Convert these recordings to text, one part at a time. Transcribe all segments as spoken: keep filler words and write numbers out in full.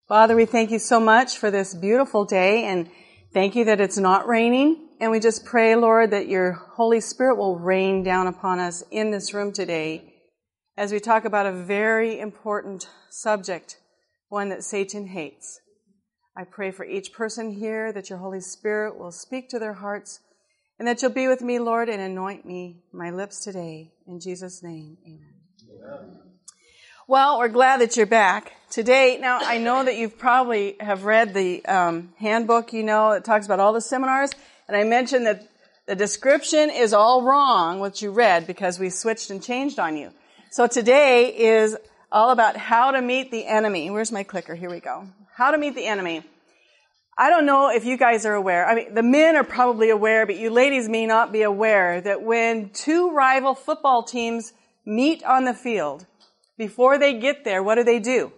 Father, we thank you so much for this beautiful day, and thank you that it's not raining. And we just pray, Lord, that your Holy Spirit will rain down upon us in this room today as we talk about a very important subject, one that Satan hates. I pray for each person here that your Holy Spirit will speak to their hearts and that you'll be with me, Lord, and anoint me, my lips today. In Jesus' name, amen. Amen. Well, we're glad that you're back today. Now, I know that you probably have read the um, handbook, you know, that talks about all the seminars. And I mentioned that the description is all wrong, what you read, because we switched and changed on you. So today is all about how to meet the enemy. Where's my clicker? Here we go. How to meet the enemy. I don't know if you guys are aware. I mean, the men are probably aware, but you ladies may not be aware that when two rival football teams meet on the field, before they get there, what do they do?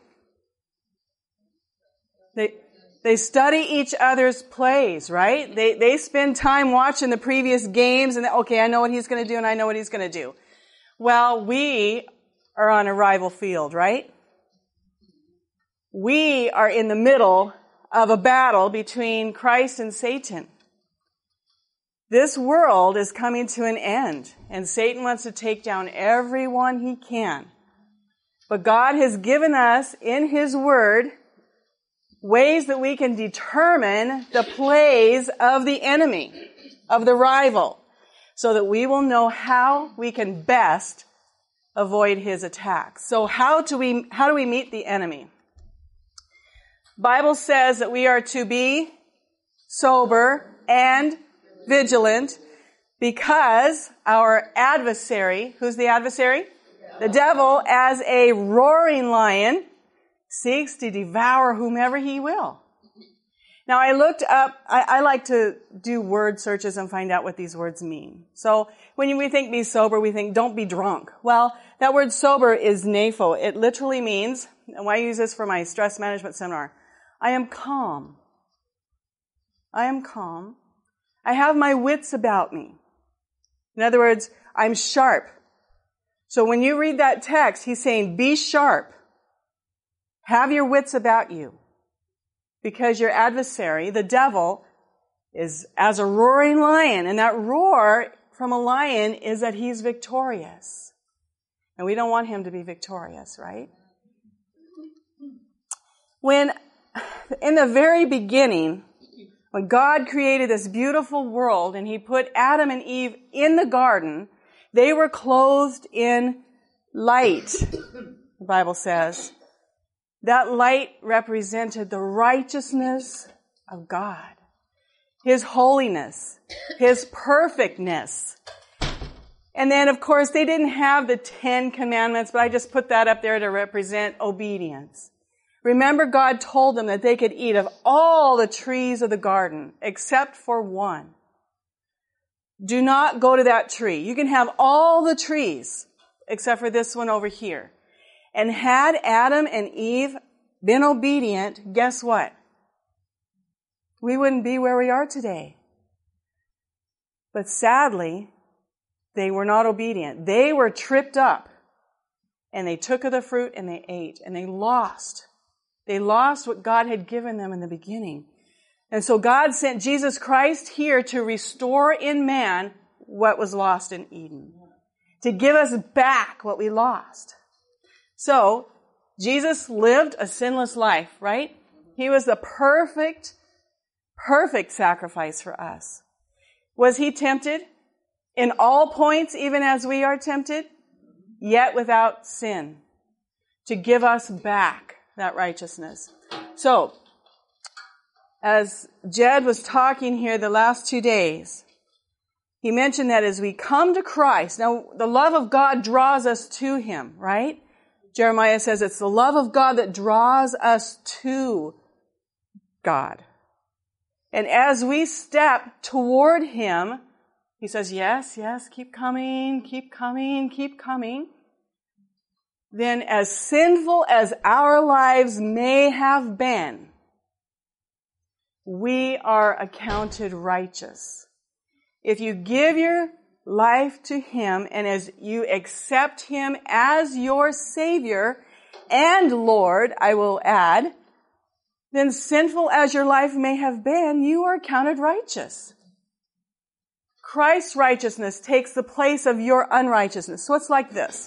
They they study each other's plays, right? They they spend time watching the previous games and, okay, I know what he's going to do and I know what he's going to do. Well, we are on a rival field, right? We are in the middle of a battle between Christ and Satan. This world is coming to an end, and Satan wants to take down everyone he can. But God has given us in His Word ways that we can determine the plays of the enemy, of the rival, so that we will know how we can best avoid his attacks. So how do we, how do we meet the enemy? Bible says that we are to be sober and vigilant because our adversary, who's the adversary? The devil, as a roaring lion, seeks to devour whomever he will. Now, I looked up, I, I like to do word searches and find out what these words mean. So, when we think be sober, we think don't be drunk. Well, that word sober is napho. It literally means, and I use this for my stress management seminar, I am calm. I am calm. I have my wits about me. In other words, I'm sharp. So when you read that text, he's saying, be sharp. Have your wits about you. Because your adversary, the devil, is as a roaring lion. And that roar from a lion is that he's victorious. And we don't want him to be victorious, right? When, in the very beginning, when God created this beautiful world and he put Adam and Eve in the garden, they were clothed in light, the Bible says. That light represented the righteousness of God, His holiness, His perfectness. And then, of course, they didn't have the Ten Commandments, but I just put that up there to represent obedience. Remember, God told them that they could eat of all the trees of the garden, except for one. Do not go to that tree. You can have all the trees, except for this one over here. And had Adam and Eve been obedient, guess what? We wouldn't be where we are today. But sadly, they were not obedient. They were tripped up. And they took of the fruit and they ate. And they lost. They lost what God had given them in the beginning. And so God sent Jesus Christ here to restore in man what was lost in Eden. To give us back what we lost. So, Jesus lived a sinless life, right? He was the perfect, perfect sacrifice for us. Was he tempted? In all points, even as we are tempted? Yet without sin. To give us back that righteousness. So, as Jed was talking here the last two days, he mentioned that as we come to Christ, now the love of God draws us to Him, right? Jeremiah says it's the love of God that draws us to God. And as we step toward Him, He says, yes, yes, keep coming, keep coming, keep coming. Then as sinful as our lives may have been, we are accounted righteous. If you give your life to Him and as you accept Him as your Savior and Lord, I will add, then sinful as your life may have been, you are counted righteous. Christ's righteousness takes the place of your unrighteousness. So it's like this.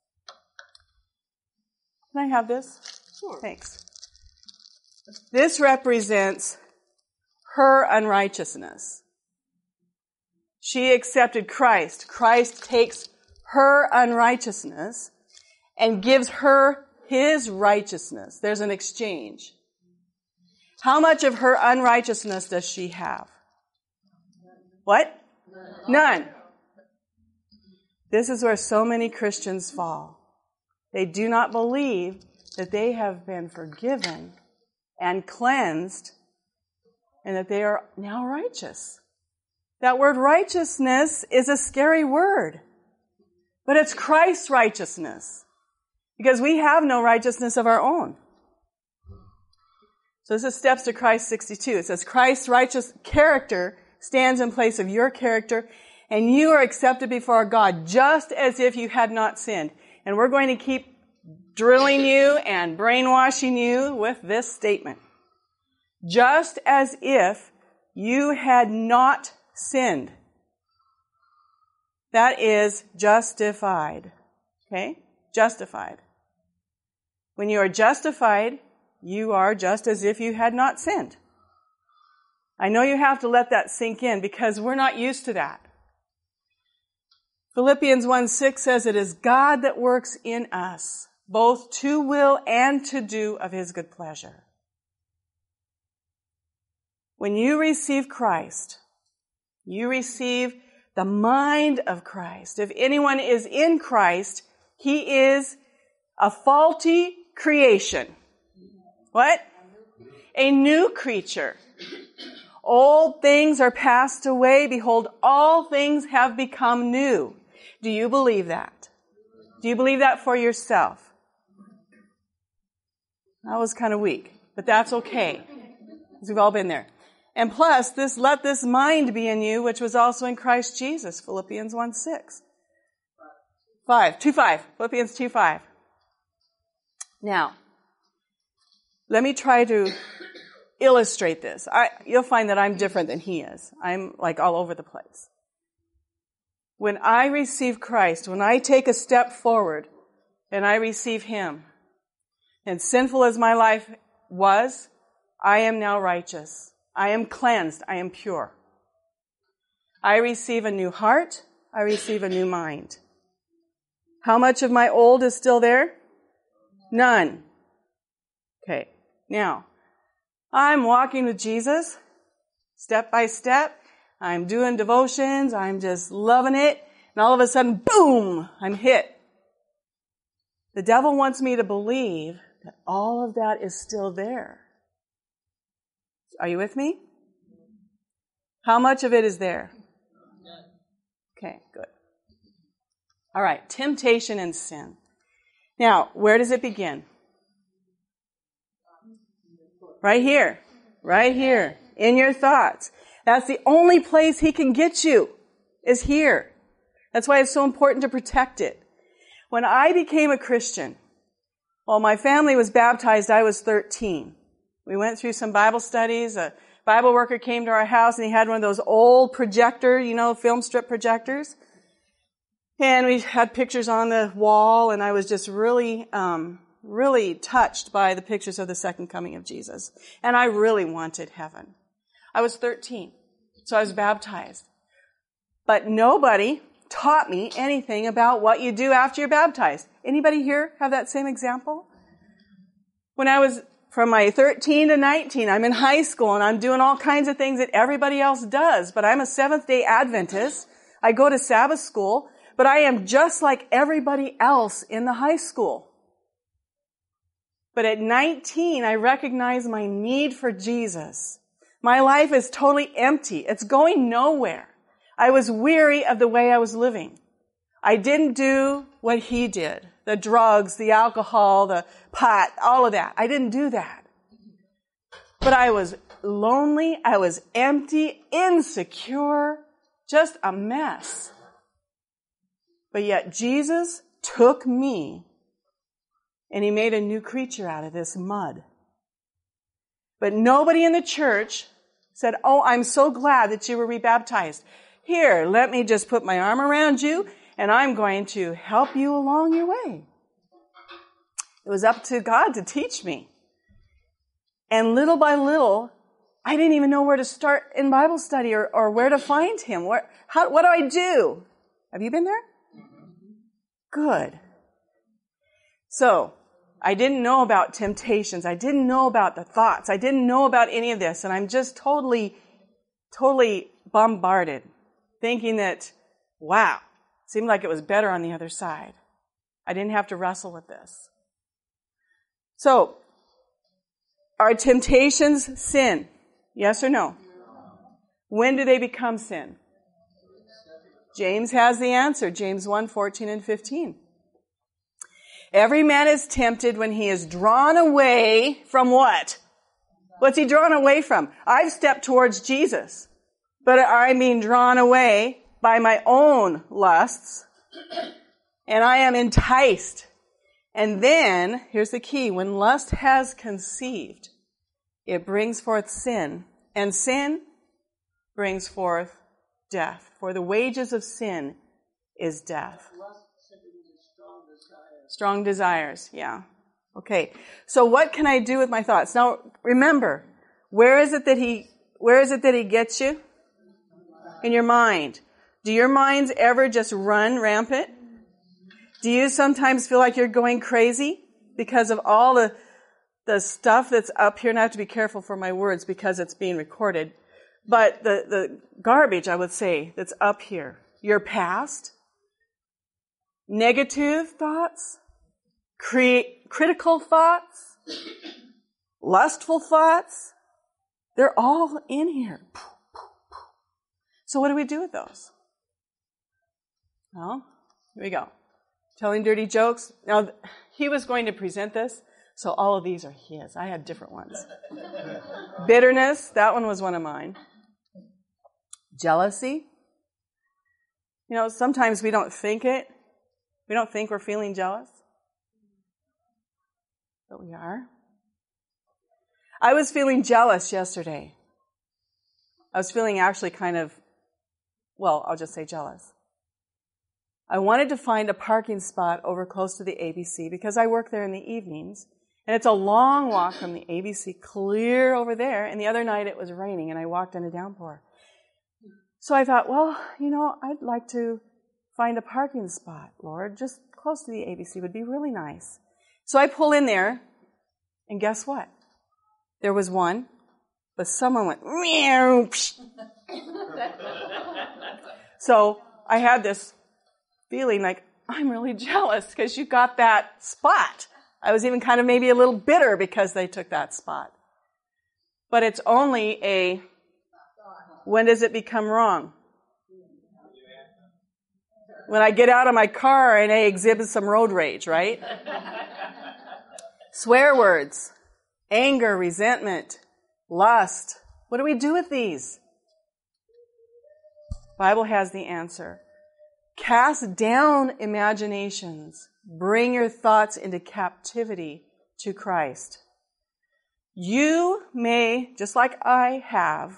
Can I have this? Sure. Thanks. This represents her unrighteousness. She accepted Christ. Christ takes her unrighteousness and gives her his righteousness. There's an exchange. How much of her unrighteousness does she have? What? None. This is where so many Christians fall. They do not believe that they have been forgiven and cleansed and that they are now righteous. That word righteousness is a scary word, but it's Christ's righteousness because we have no righteousness of our own. So this is Steps to Christ sixty-two. It says Christ's righteous character stands in place of your character, and you are accepted before God just as if you had not sinned. And we're going to keep drilling you and brainwashing you with this statement. Just as if you had not sinned. That is justified. Okay? Justified. When you are justified, you are just as if you had not sinned. I know you have to let that sink in because we're not used to that. Philippians one six says it is God that works in us, both to will and to do of his good pleasure. When you receive Christ, you receive the mind of Christ. If anyone is in Christ, he is a faulty creation. What? A new creature. Old things are passed away. Behold, all things have become new. Do you believe that? Do you believe that for yourself? That was kind of weak, but that's okay. Because we've all been there. And plus, this let this mind be in you, which was also in Christ Jesus, Philippians one six. Five, two five, Philippians two five. Now, let me try to illustrate this. I, you'll find that I'm different than he is. I'm like all over the place. When I receive Christ, when I take a step forward and I receive him, and sinful as my life was, I am now righteous. I am cleansed. I am pure. I receive a new heart. I receive a new mind. How much of my old is still there? None. Okay. Now, I'm walking with Jesus, step by step. I'm doing devotions. I'm just loving it. And all of a sudden, boom, I'm hit. The devil wants me to believe that all of that is still there. Are you with me? How much of it is there? Okay, good. All right, temptation and sin. Now, where does it begin? Right here. Right here. In your thoughts. That's the only place he can get you, is here. That's why it's so important to protect it. When I became a Christian, well, my family was baptized, I was thirteen. We went through some Bible studies. A Bible worker came to our house and he had one of those old projector, you know, film strip projectors. And we had pictures on the wall, and I was just really, um, really touched by the pictures of the second coming of Jesus. And I really wanted heaven. I was thirteen, so I was baptized. But nobody taught me anything about what you do after you're baptized. Anybody here have that same example? When I was from my thirteen to nineteen, I'm in high school and I'm doing all kinds of things that everybody else does, but I'm a Seventh-day Adventist. I go to Sabbath school, but I am just like everybody else in the high school. But at nineteen, I recognize my need for Jesus. My life is totally empty. It's going nowhere. I was weary of the way I was living. I didn't do what he did. The drugs, the alcohol, the pot, all of that. I didn't do that. But I was lonely. I was empty, insecure, just a mess. But yet Jesus took me and he made a new creature out of this mud. But nobody in the church said, oh, I'm so glad that you were rebaptized. Here, let me just put my arm around you, and I'm going to help you along your way. It was up to God to teach me. And little by little, I didn't even know where to start in Bible study or, or where to find him. Where, how, what do I do? Have you been there? Good. So, I didn't know about temptations. I didn't know about the thoughts. I didn't know about any of this. And I'm just totally, totally bombarded, thinking that, wow, it seemed like it was better on the other side. I didn't have to wrestle with this. So, are temptations sin? Yes or no? When do they become sin? James has the answer. James one, fourteen and fifteen. Every man is tempted when he is drawn away from what? What's he drawn away from? I've stepped towards Jesus, but I'm being drawn away by my own lusts, and I am enticed. And then, here's the key, when lust has conceived, it brings forth sin, and sin brings forth death. For the wages of sin is death. Strong desires, yeah. Okay, so what can I do with my thoughts? Now, remember, where is it that he, where is it that he gets you? In your mind. Do your minds ever just run rampant? Do you sometimes feel like you're going crazy because of all the, the stuff that's up here? And I have to be careful for my words because it's being recorded. But the, the garbage, I would say, that's up here. Your past, negative thoughts, create critical thoughts, lustful thoughts, they're all in here. So what do we do with those? Well, here we go. Telling dirty jokes. Now, he was going to present this, so all of these are his. I had different ones. Bitterness, that one was one of mine. Jealousy. You know, sometimes we don't think it. We don't think we're feeling jealous. But we are. I was feeling jealous yesterday. I was feeling actually kind of, well, I'll just say jealous. I wanted to find a parking spot over close to the A B C because I work there in the evenings. And it's a long walk from the A B C clear over there. And the other night it was raining and I walked in a downpour. So I thought, well, you know, I'd like to find a parking spot, Lord. Just close to the A B C would be really nice. So I pull in there, and guess what? There was one, but someone went, meow. So I had this feeling like, I'm really jealous because you got that spot. I was even kind of maybe a little bitter because they took that spot. But it's only a, when does it become wrong? When I get out of my car and I exhibit some road rage, right? Swear words, anger, resentment, lust. What do we do with these? The Bible has the answer. Cast down imaginations. Bring your thoughts into captivity to Christ. You may, just like I have,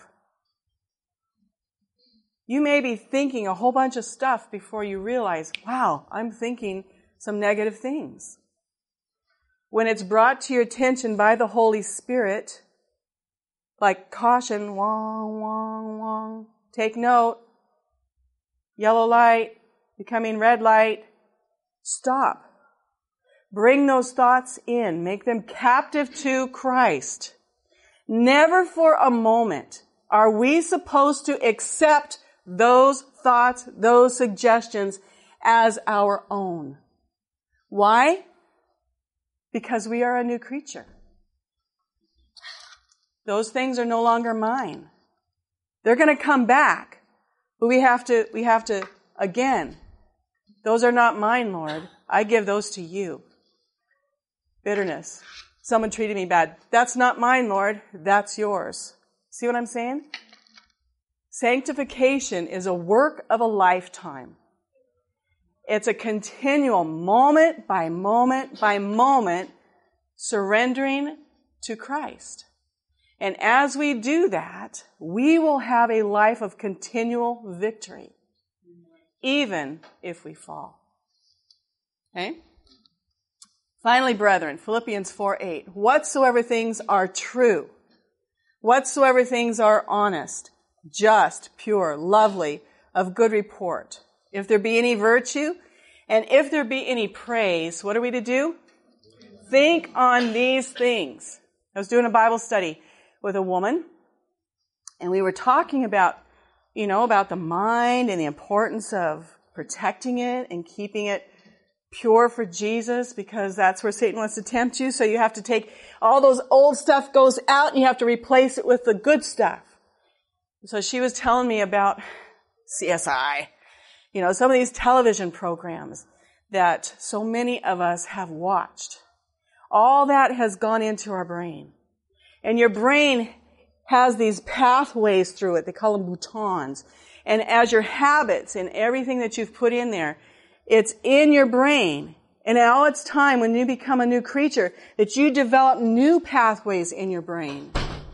you may be thinking a whole bunch of stuff before you realize, wow, I'm thinking some negative things. When it's brought to your attention by the Holy Spirit, like caution, wong, wong, wong, take note, yellow light, becoming red light, stop. Bring those thoughts in. Make them captive to Christ. Never for a moment are we supposed to accept those thoughts, those suggestions as our own. Why? Because we are a new creature. Those things are no longer mine. They're going to come back. But we have to, we have to, again, those are not mine, Lord. I give those to you. Bitterness. Someone treated me bad. That's not mine, Lord. That's yours. See what I'm saying? Sanctification is a work of a lifetime. It's a continual moment by moment by moment surrendering to Christ. And as we do that, we will have a life of continual victory, even if we fall. Okay? Finally, brethren, Philippians four eight. Whatsoever things are true, whatsoever things are honest, just, pure, lovely, of good report. If there be any virtue, and if there be any praise, what are we to do? Think on these things. I was doing a Bible study with a woman, and we were talking about, you know, about the mind and the importance of protecting it and keeping it pure for Jesus, because that's where Satan wants to tempt you. So you have to take all those old stuff goes out and you have to replace it with the good stuff. So she was telling me about C S I, you know, some of these television programs that so many of us have watched. All that has gone into our brain. And your brain has these pathways through it. They call them boutons. And as your habits and everything that you've put in there, it's in your brain. And now it's time when you become a new creature that you develop new pathways in your brain.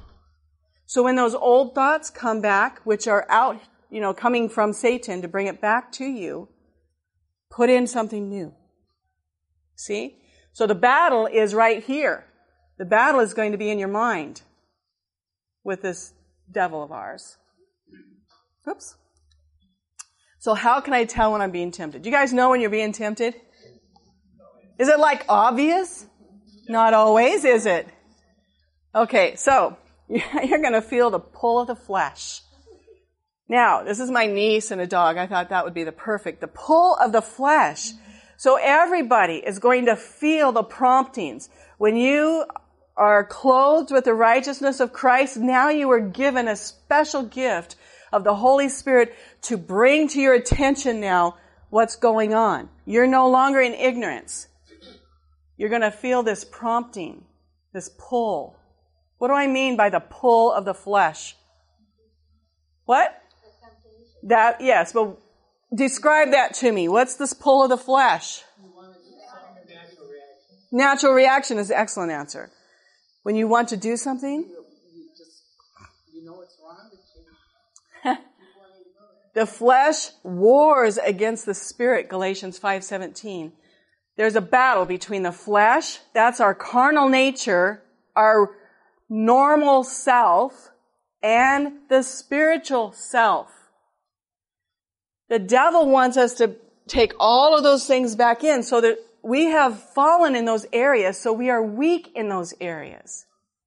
So when those old thoughts come back, which are out, you know, coming from Satan to bring it back to you, put in something new. See? So the battle is right here. The battle is going to be in your mind with this devil of ours. Oops. So how can I tell when I'm being tempted? Do you guys know when you're being tempted? Is it like obvious? Not always, is it? Okay, so you're going to feel the pull of the flesh. Now, this is my niece and a dog. I thought that would be the perfect. The pull of the flesh. So everybody is going to feel the promptings. When you are clothed with the righteousness of Christ, now you are given a special gift of the Holy Spirit to bring to your attention now what's going on. You're no longer in ignorance. You're going to feel this prompting, this pull. What do I mean by the pull of the flesh? What? That, yes, but describe that to me. What's this pull of the flesh? Natural reaction. Natural reaction is an excellent answer. When you want to do something? You just, you know it's wrong, but you, the flesh wars against the spirit, Galatians five seventeen. There's a battle between the flesh, that's our carnal nature, our normal self, and the spiritual self. The devil wants us to take all of those things back in so that we have fallen in those areas, so we are weak in those areas.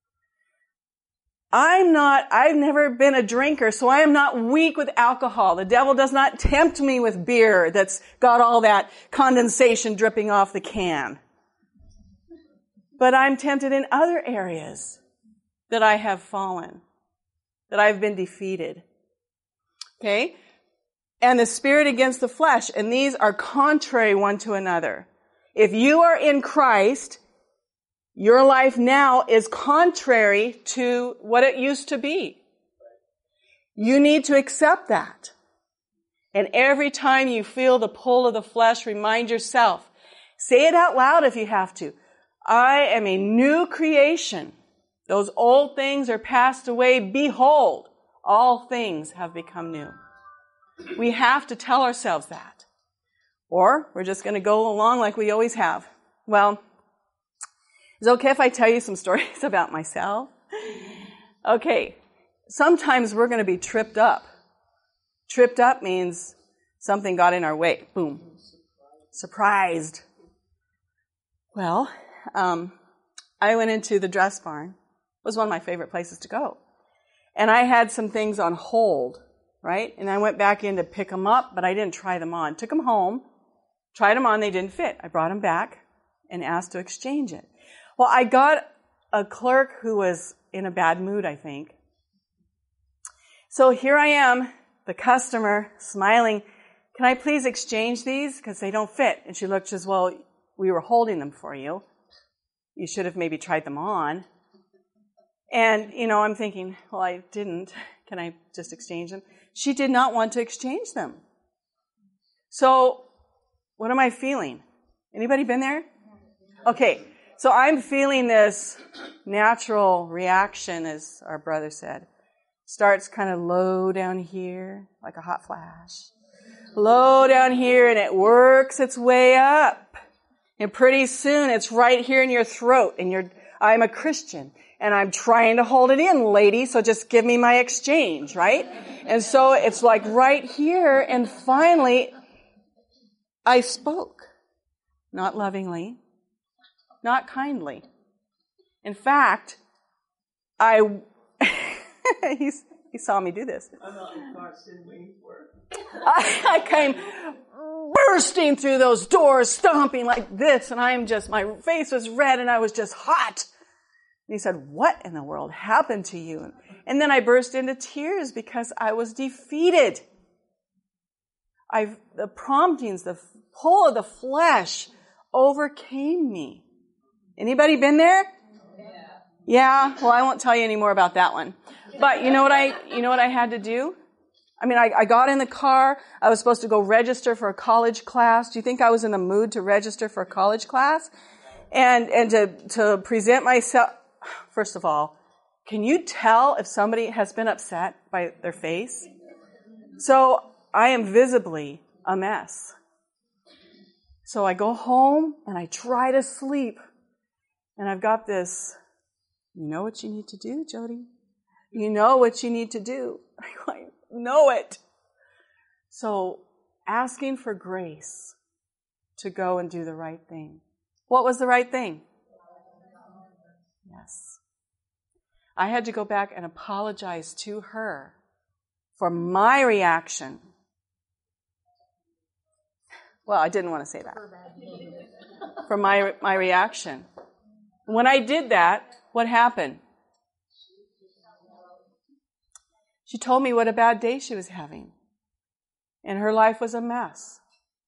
I'm not, I've never been a drinker, so I am not weak with alcohol. The devil does not tempt me with beer that's got all that condensation dripping off the can. But I'm tempted in other areas that I have fallen, that I've been defeated. Okay? And the spirit against the flesh, and these are contrary one to another. If you are in Christ, your life now is contrary to what it used to be. You need to accept that. And every time you feel the pull of the flesh, remind yourself. Say it out loud if you have to. I am a new creation. Those old things are passed away. Behold, all things have become new. We have to tell ourselves that. Or we're just going to go along like we always have. Well, is it okay if I tell you some stories about myself? Okay. Sometimes we're going to be tripped up. Tripped up means something got in our way. Boom. Surprised. Well, um, I went into the dress barn. It was one of my favorite places to go. And I had some things on hold, right? And I went back in to pick them up, but I didn't try them on. Took them home, tried them on, they didn't fit. I brought them back and asked to exchange it. Well, I got a clerk who was in a bad mood, I think. So here I am, the customer, smiling. Can I please exchange these? Because they don't fit. And she looked, she says, well, we were holding them for you. You should have maybe tried them on. And, you know, I'm thinking, well, I didn't. Can I just exchange them? She did not want to exchange them. So what am I feeling? Anybody been there? Okay. So I'm feeling this natural reaction, as our brother said. Starts kind of low down here, like a hot flash. Low down here, and it works its way up. And pretty soon it's right here in your throat, and you're, I'm a Christian, and I'm trying to hold it in, lady, so just give me my exchange, right? And so it's like right here, and finally I spoke. Not lovingly, not kindly. In fact, I, he, he saw me do this. I'm not in the car sitting waiting for it. I, I came bursting through those doors, stomping like this, and I am just, my face was red and I was just hot. And he said, what in the world happened to you? And then I burst into tears because I was defeated. I've, the promptings, the pull of the flesh overcame me. Anybody been there? Yeah. Yeah? Well, I won't tell you any more about that one. But you know what I, you know what I had to do? I mean, I, I got in the car. I was supposed to go register for a college class. Do you think I was in the mood to register for a college class? And, and to, to present myself, first of all, can you tell if somebody has been upset by their face? So I am visibly a mess. So I go home and I try to sleep. And I've got this, you know what you need to do, Jody? You know what you need to do. I know it. So asking for grace to go and do the right thing. What was the right thing? Yes. I had to go back and apologize to her for my reaction. Well, I didn't want to say that. For my my reaction. When I did that, what happened? She told me what a bad day she was having. And her life was a mess.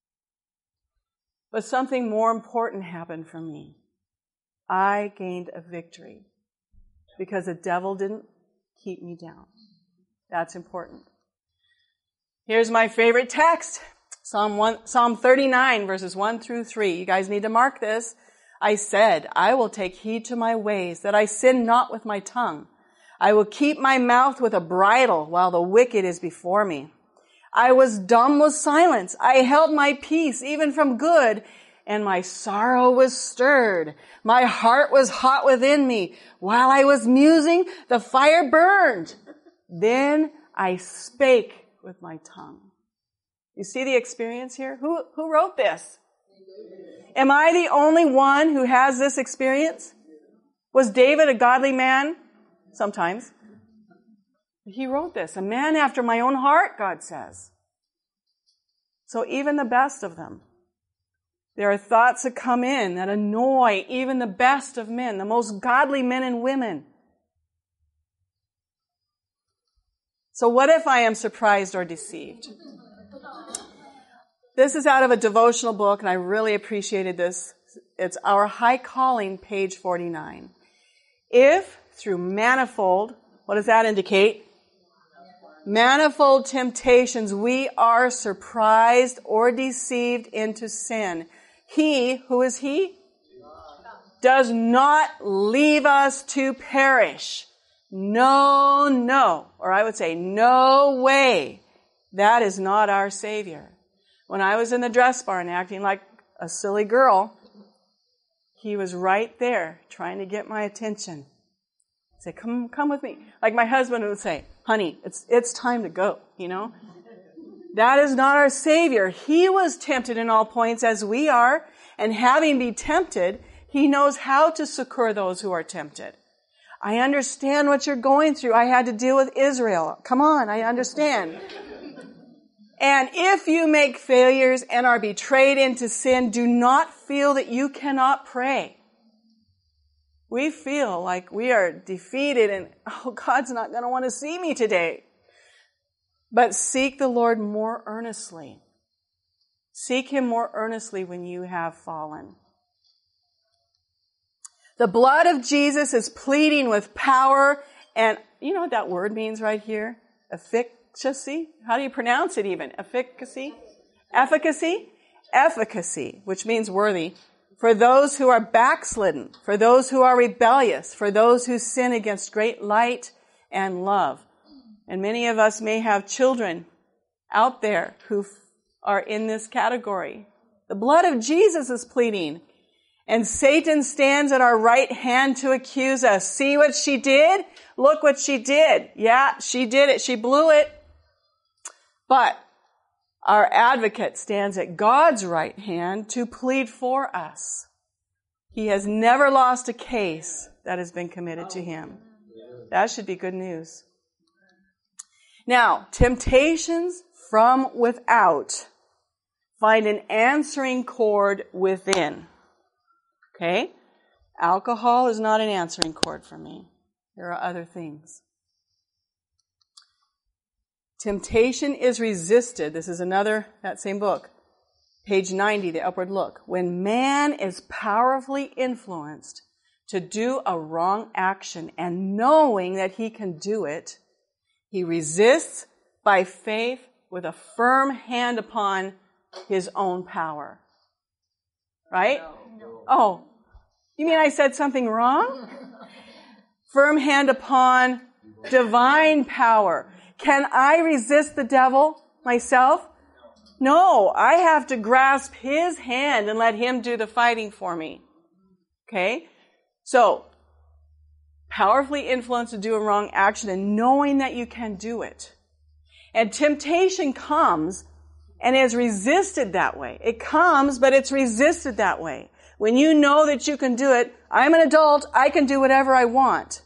But something more important happened for me. I gained a victory because the devil didn't keep me down. That's important. Here's my favorite text. Psalm one, Psalm thirty-nine, verses one through three. You guys need to mark this. I said, I will take heed to my ways, that I sin not with my tongue. I will keep my mouth with a bridle while the wicked is before me. I was dumb with silence. I held my peace even from good, and my sorrow was stirred. My heart was hot within me. While I was musing, the fire burned. Then I spake with my tongue. You see the experience here? Who, who wrote this? Am I the only one who has this experience? Was David a godly man? Sometimes. He wrote this. A man after my own heart, God says. So even the best of them. There are thoughts that come in that annoy even the best of men, the most godly men and women. So what if I am surprised or deceived? This is out of a devotional book, and I really appreciated this. It's Our High Calling, page forty-nine. If through manifold, what does that indicate? Manifold temptations, we are surprised or deceived into sin. He, who is he? Does not leave us to perish. No, no. Or I would say, no way. That is not our Savior. When I was in the dress barn acting like a silly girl, he was right there trying to get my attention. Say, come, come with me. Like my husband would say, honey, it's, it's time to go, you know. That is not our Savior. He was tempted in all points as we are, and having been tempted, he knows how to succor those who are tempted. I understand what you're going through. I had to deal with Israel. Come on, I understand. And if you make failures and are betrayed into sin, do not feel that you cannot pray. We feel like we are defeated and, oh, God's not going to want to see me today. But seek the Lord more earnestly. Seek Him more earnestly when you have fallen. The blood of Jesus is pleading with power, and you know what that word means right here? Efficacy? How do you pronounce it even? Efficacy? Efficacy? Efficacy, which means worthy. for those who are backslidden, for those who are rebellious, for those who sin against great light and love. And many of us may have children out there who are in this category. The blood of Jesus is pleading. And Satan stands at our right hand to accuse us. See what she did? Look what she did. Yeah, she did it. She blew it. But our advocate stands at God's right hand to plead for us. He has never lost a case that has been committed to him. That should be good news. Now, temptations from without find an answering chord within. Okay? Alcohol is not an answering chord for me. There are other things. Temptation is resisted. This is another, that same book. Page ninety, The Upward Look. When man is powerfully influenced to do a wrong action and knowing that he can do it, he resists by faith with a firm hand upon his own power. Right? No. Oh, you mean I said something wrong? Firm hand upon divine power. Can I resist the devil myself? No, I have to grasp his hand and let him do the fighting for me. Okay? So, powerfully influenced to do a wrong action and knowing that you can do it. And temptation comes and is resisted that way. It comes, but it's resisted that way. When you know that you can do it, I'm an adult, I can do whatever I want.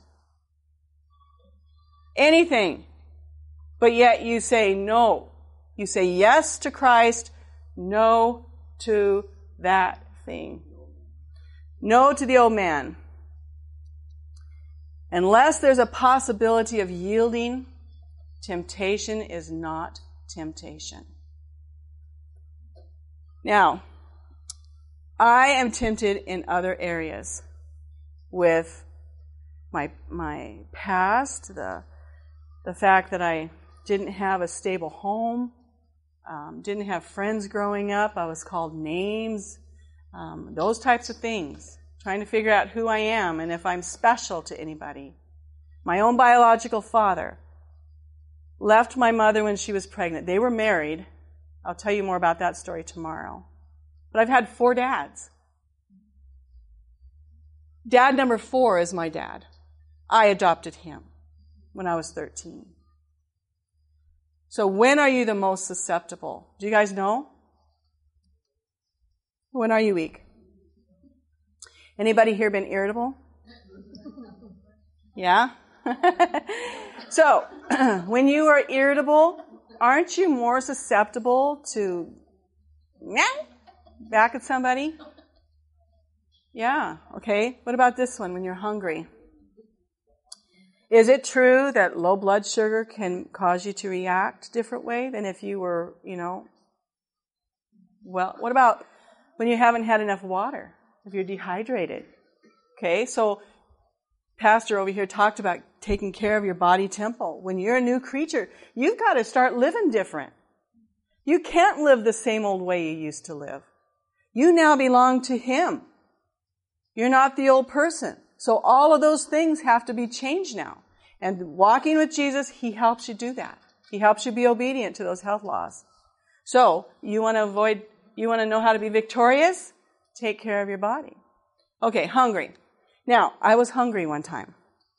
Anything. But yet you say no. You say yes to Christ, no to that thing. No to the old man. Unless there's a possibility of yielding, temptation is not temptation. Now, I am tempted in other areas with my my past, the the fact that I didn't have a stable home, um, didn't have friends growing up, I was called names, um, those types of things, trying to figure out who I am and if I'm special to anybody. My own biological father left my mother when she was pregnant. They were married. I'll tell you more about that story tomorrow. But I've had four dads. Dad number four is my dad. I adopted him when I was thirteen. So when are you the most susceptible? Do you guys know? When are you weak? Anybody here been irritable? Yeah? So, when you are irritable, aren't you more susceptible to meow back at somebody? Yeah, okay. What about this one, when you're hungry? Is it true that low blood sugar can cause you to react a different way than if you were, you know, well, what about when you haven't had enough water, if you're dehydrated? Okay, so Pastor over here talked about taking care of your body temple. When you're a new creature, you've got to start living different. You can't live the same old way you used to live. You now belong to Him. You're not the old person. So all of those things have to be changed now. And walking with Jesus, He helps you do that. He helps you be obedient to those health laws. So, you want to avoid, you want to know how to be victorious? Take care of your body. Okay, hungry. Now, I was hungry one time.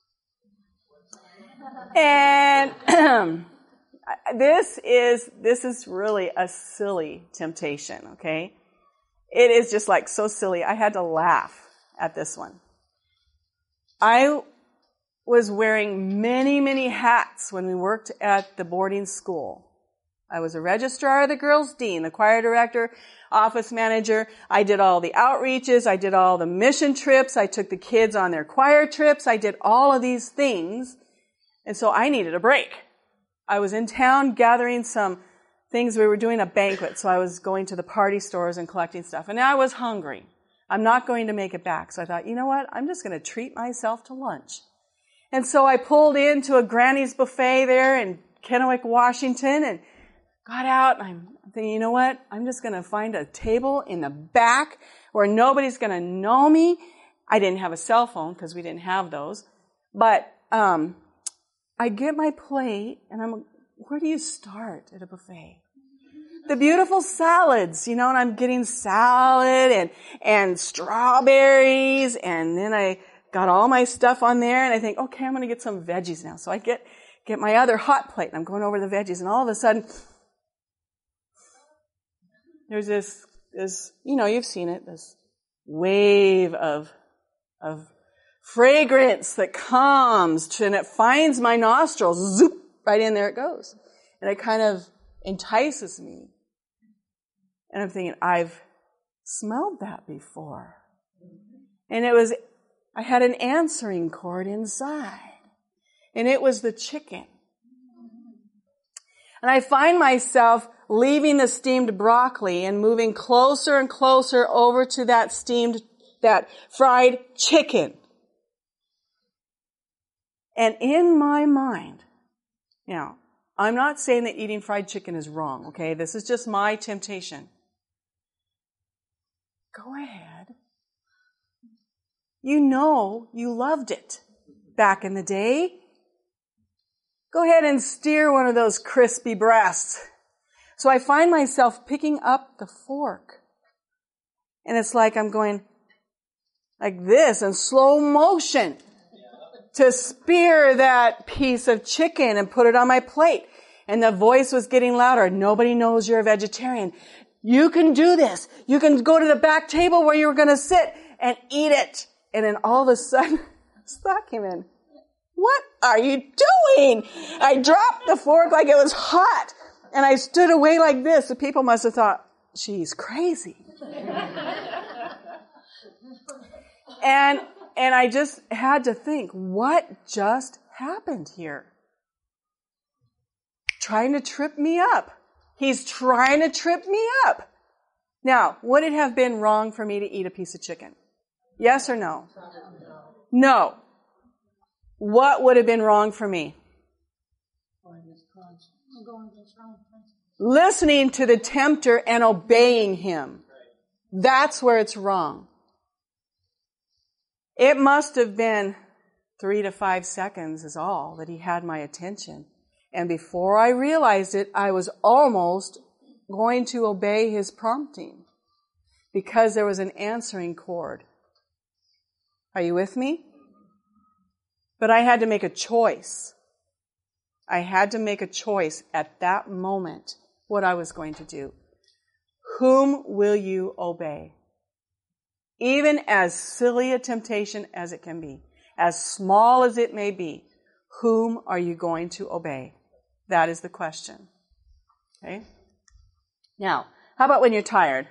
And this is, this is really a silly temptation, okay? It is just like so silly. I had to laugh at this one. I was wearing many, many hats when we worked at the boarding school. I was a registrar, the girls' dean, the choir director, office manager. I did all the outreaches. I did all the mission trips. I took the kids on their choir trips. I did all of these things. And so I needed a break. I was in town gathering some things. We were doing a banquet, so I was going to the party stores and collecting stuff. And I was hungry. I'm not going to make it back. So I thought, you know what? I'm just going to treat myself to lunch. And so I pulled into a Granny's buffet there in Kennewick, Washington, and got out, and I'm thinking, you know what? I'm just going to find a table in the back where nobody's going to know me. I didn't have a cell phone because we didn't have those. But um, I get my plate, and I'm, where do you start at a buffet? The beautiful salads, you know, and I'm getting salad and, and strawberries, and then I got all my stuff on there, and I think, okay, I'm going to get some veggies now. So I get, get my other hot plate, and I'm going over the veggies, and all of a sudden, there's this, this, you know, you've seen it, this wave of, of fragrance that comes to, and it finds my nostrils, zoop, right in there it goes. And it kind of entices me. And I'm thinking, I've smelled that before. And it was, I had an answering chord inside. And it was the chicken. And I find myself leaving the steamed broccoli and moving closer and closer over to that steamed, that fried chicken. And in my mind, now, I'm not saying that eating fried chicken is wrong, okay? This is just my temptation. Go ahead. You know you loved it back in the day. Go ahead and steer one of those crispy breasts. So I find myself picking up the fork. And it's like I'm going like this in slow motion to spear that piece of chicken and put it on my plate. And the voice was getting louder. Nobody knows you're a vegetarian. You can do this. You can go to the back table where you're going to sit and eat it. And then all of a sudden, this thought came in. What are you doing? I dropped the fork like it was hot. And I stood away like this. The people must have thought, she's crazy. and, and I just had to think, what just happened here? Trying to trip me up. He's trying to trip me up. Now, would it have been wrong for me to eat a piece of chicken? Yes or no? No. What would have been wrong for me? Listening to the tempter and obeying him. That's where it's wrong. It must have been three to five seconds is all that he had my attention. And before I realized it, I was almost going to obey his prompting because there was an answering chord. Are you with me? But I had to make a choice. I had to make a choice at that moment what I was going to do. Whom will you obey? Even as silly a temptation as it can be, as small as it may be, whom are you going to obey? That is the question. Okay? Now, how about when you're tired?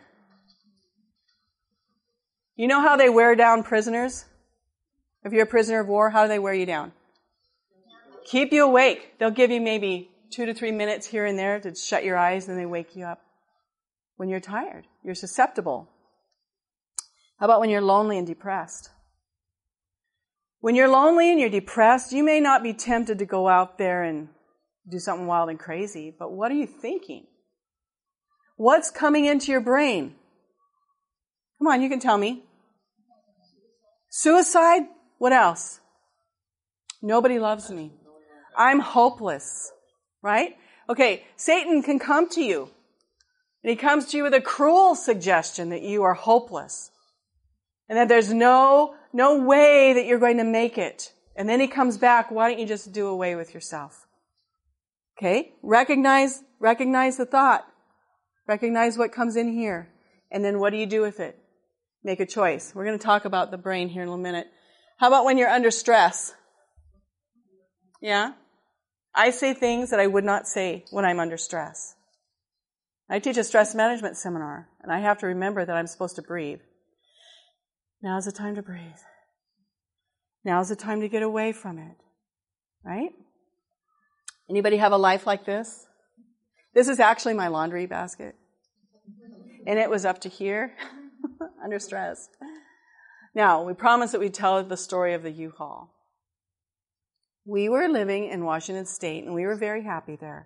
You know how they wear down prisoners? If you're a prisoner of war, how do they wear you down? Keep you awake. They'll give you maybe two to three minutes here and there to shut your eyes, and they wake you up. When you're tired, you're susceptible. How about when you're lonely and depressed? When you're lonely and you're depressed, you may not be tempted to go out there and do something wild and crazy, but what are you thinking? What's coming into your brain? Come on, you can tell me. Suicide? What else? Nobody loves me. I'm hopeless. Right? Okay, Satan can come to you. And he comes to you with a cruel suggestion that you are hopeless. And that there's no, no way that you're going to make it. And then he comes back, why don't you just do away with yourself? Okay? Recognize, recognize the thought. Recognize what comes in here. And then what do you do with it? Make a choice. We're going to talk about the brain here in a minute. How about when you're under stress? Yeah? I say things that I would not say when I'm under stress. I teach a stress management seminar, and I have to remember that I'm supposed to breathe. Now's the time to breathe. Now's the time to get away from it. Right? Anybody have a life like this? This is actually my laundry basket. And it was up to here, under stress. Now, we promised that we'd tell the story of the U-Haul. We were living in Washington State, and we were very happy there.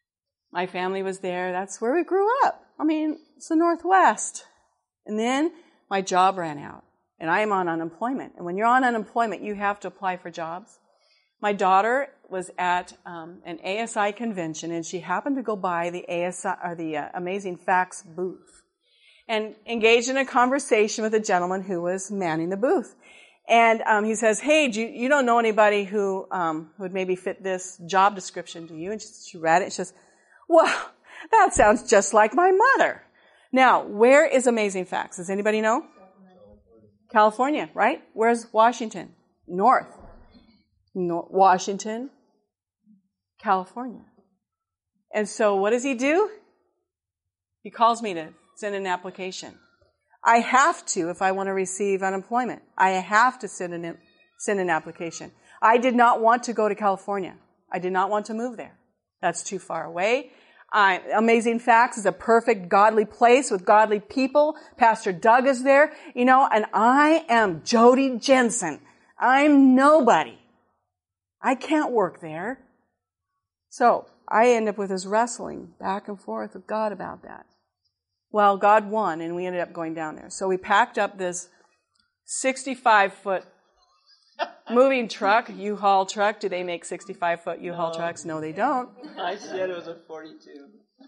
My family was there. That's where we grew up. I mean, it's the Northwest. And then my job ran out, and I am on unemployment. And when you're on unemployment, you have to apply for jobs. My daughter was at um, an A S I convention, and she happened to go by the A S I or the uh, Amazing Facts booth, and engaged in a conversation with a gentleman who was manning the booth. And um, he says, "Hey, do you, you don't know anybody who um, would maybe fit this job description, do you?" And she, she read it. And she says, "Well, that sounds just like my mother." Now, where is Amazing Facts? Does anybody know? California, right? Where's Washington? North. No, Washington, California. And so what does he do? He calls me to send an application. I have to if I want to receive unemployment. I have to send an, send an application. I did not want to go to California. I did not want to move there. That's too far away. Uh, Amazing Facts is a perfect godly place with godly people. Pastor Doug is there, you know, and I am Jody Jensen. I'm nobody. I can't work there. So I end up with this wrestling back and forth with God about that. Well, God won, and we ended up going down there. So we packed up this sixty-five foot moving truck, U-Haul truck. Do they make sixty-five foot U-Haul no. trucks? No, they don't. I said it was a forty-two.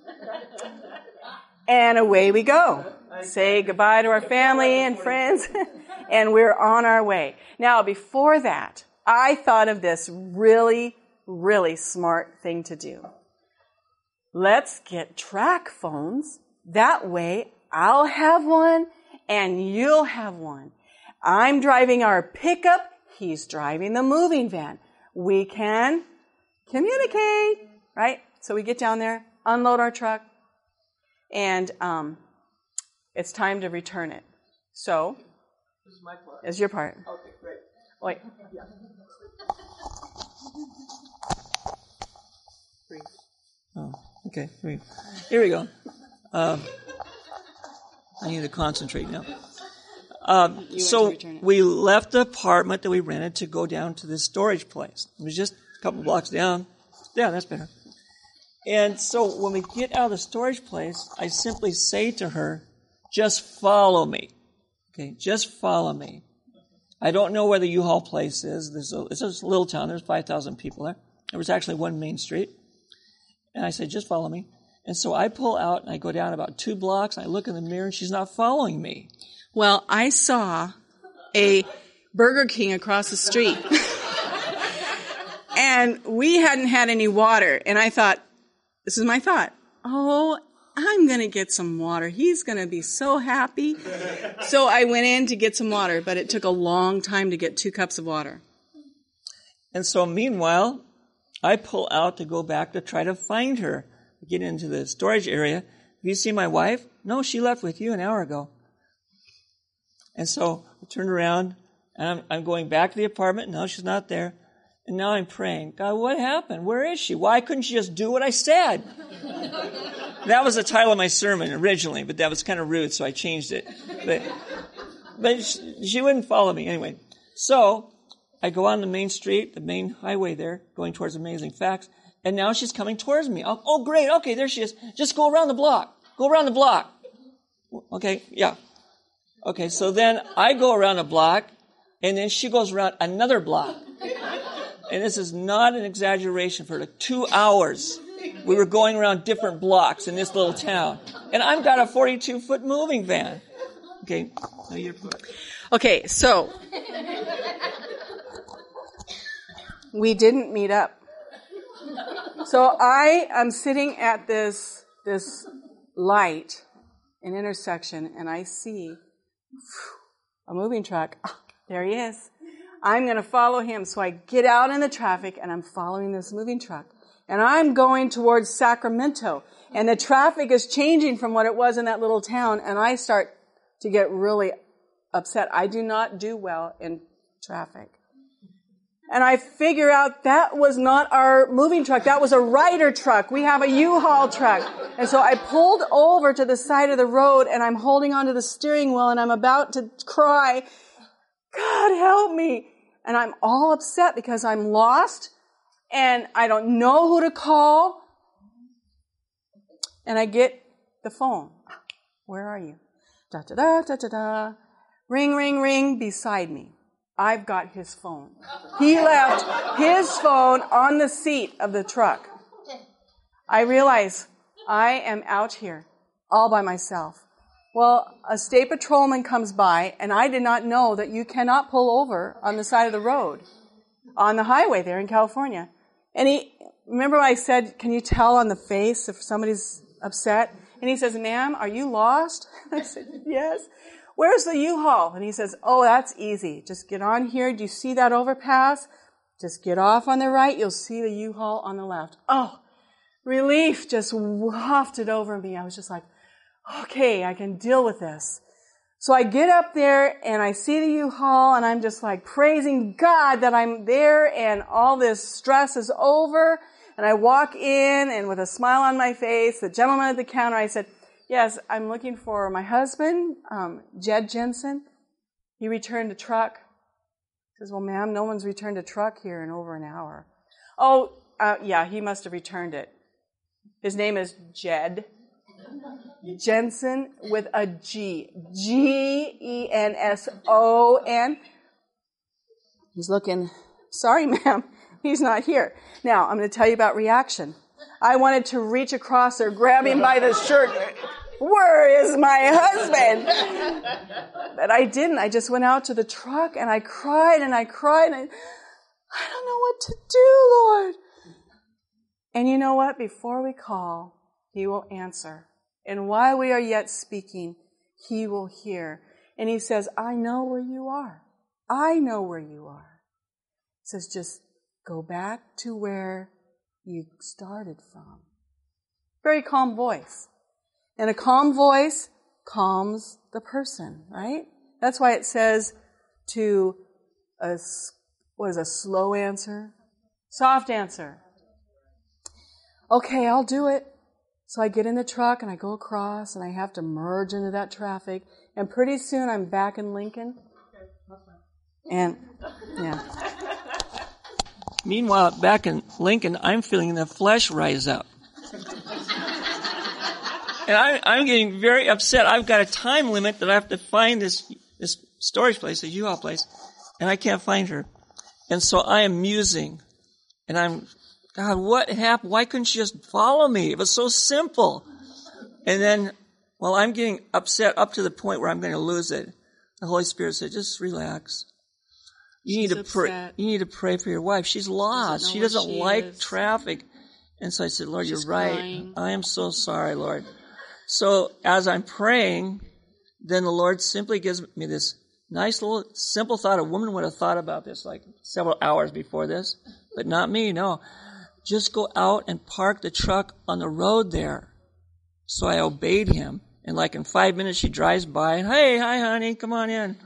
And away we go. Say goodbye to our family and friends, and we're on our way. Now, before that, I thought of this really, really smart thing to do. Let's get track phones. That way, I'll have one, and you'll have one. I'm driving our pickup. He's driving the moving van. We can communicate, right? So we get down there, unload our truck, and um, it's time to return it. So, this is my part. It's your part. Okay, great. Wait. Yeah. Oh, okay. Here we go. Um, I need to concentrate now. Um, so we left the apartment that we rented to go down to this storage place. It was just a couple blocks down. Yeah, that's better. And so when we get out of the storage place, I simply say to her, "Just follow me." Okay, just follow me. I don't know where the U-Haul place is. There's a, it's a little town. There's five thousand people there. There was actually one main street. And I said, "Just follow me." And so I pull out and I go down about two blocks. And I look in the mirror and she's not following me. Well, I saw a Burger King across the street. And we hadn't had any water. And I thought, this is my thought, oh, I'm going to get some water. He's going to be so happy. So I went in to get some water, but it took a long time to get two cups of water. And so meanwhile, I pull out to go back to try to find her, get into the storage area. Have you seen my wife? No, she left with you an hour ago. And so I turned around, and I'm, I'm going back to the apartment. No, she's not there. And now I'm praying, God, what happened? Where is she? Why couldn't she just do what I said? That was the title of my sermon originally, but that was kind of rude, so I changed it. But, but she, she wouldn't follow me anyway. So I go on the main street, the main highway there, going towards Amazing Facts, and now she's coming towards me. Oh, oh, great. Okay, there she is. Just go around the block. Go around the block. Okay, yeah. Okay, so then I go around a block, and then she goes around another block. And this is not an exaggeration. For like two hours, we were going around different blocks in this little town. And I've got a forty-two foot moving van. Okay, now your part. Okay, so we didn't meet up. So I am sitting at this this light, an intersection, and I see a moving truck. Oh, there he is. I'm going to follow him. So I get out in the traffic, and I'm following this moving truck. And I'm going towards Sacramento. And the traffic is changing from what it was in that little town, and I start to get really upset. I do not do well in traffic. And I figure out that was not our moving truck. That was a Ryder truck. We have a U-Haul truck. And so I pulled over to the side of the road, and I'm holding onto the steering wheel, and I'm about to cry, God, help me. And I'm all upset because I'm lost, and I don't know who to call. And I get the phone. Where are you? Da, da, da, da, da, da. Ring, ring, ring beside me. I've got his phone. He left his phone on the seat of the truck. I realize I am out here all by myself. Well, a state patrolman comes by, and I did not know that you cannot pull over on the side of the road, on the highway there in California. And he, remember I said, can you tell on the face if somebody's upset? And he says, ma'am, are you lost? I said, yes. Where's the U-Haul? And he says, oh, that's easy. Just get on here. Do you see that overpass? Just get off on the right. You'll see the U-Haul on the left. Oh, relief just wafted over me. I was just like, okay, I can deal with this. So I get up there and I see the U-Haul and I'm just like praising God that I'm there and all this stress is over. And I walk in and with a smile on my face, the gentleman at the counter, I said, yes, I'm looking for my husband, um, Jed Jensen. He returned a truck. He says, well, ma'am, no one's returned a truck here in over an hour. Oh, uh, yeah, he must have returned it. His name is Jed Jensen with a G. G E N S O N. He's looking, sorry, ma'am, he's not here. Now, I'm going to tell you about reaction. I wanted to reach across there, grab him by the shirt. Where is my husband? But I didn't. I just went out to the truck and I cried and I cried and I, I don't know what to do, Lord. And you know what? Before we call, He will answer. And while we are yet speaking, He will hear. And He says, I know where you are. I know where you are. He says, just go back to where you started from. Very calm voice. And a calm voice calms the person, right? That's why it says to a, what is a slow answer? Soft answer. Okay, I'll do it. So I get in the truck and I go across and I have to merge into that traffic. And pretty soon I'm back in Lincoln. And, yeah. Meanwhile, back in Lincoln, I'm feeling the flesh rise up. And I, I'm getting very upset. I've got a time limit that I have to find this this storage place, the U-Haul place, and I can't find her. And so I am musing. And I'm, God, what happened? Why couldn't you just follow me? It was so simple. And then, well, I'm getting upset up to the point where I'm going to lose it. The Holy Spirit said, just relax. You She's need to pray. upset. You need to pray for your wife. She's lost. Doesn't know She where doesn't she like is. traffic. And so I said, Lord, She's you're right. crying. I am so sorry, Lord. So as I'm praying, then the Lord simply gives me this nice little simple thought. A woman would have thought about this like several hours before this, but not me, no. Just go out and park the truck on the road there. So I obeyed him. And like in five minutes, she drives by and, hey, hi, honey, come on in.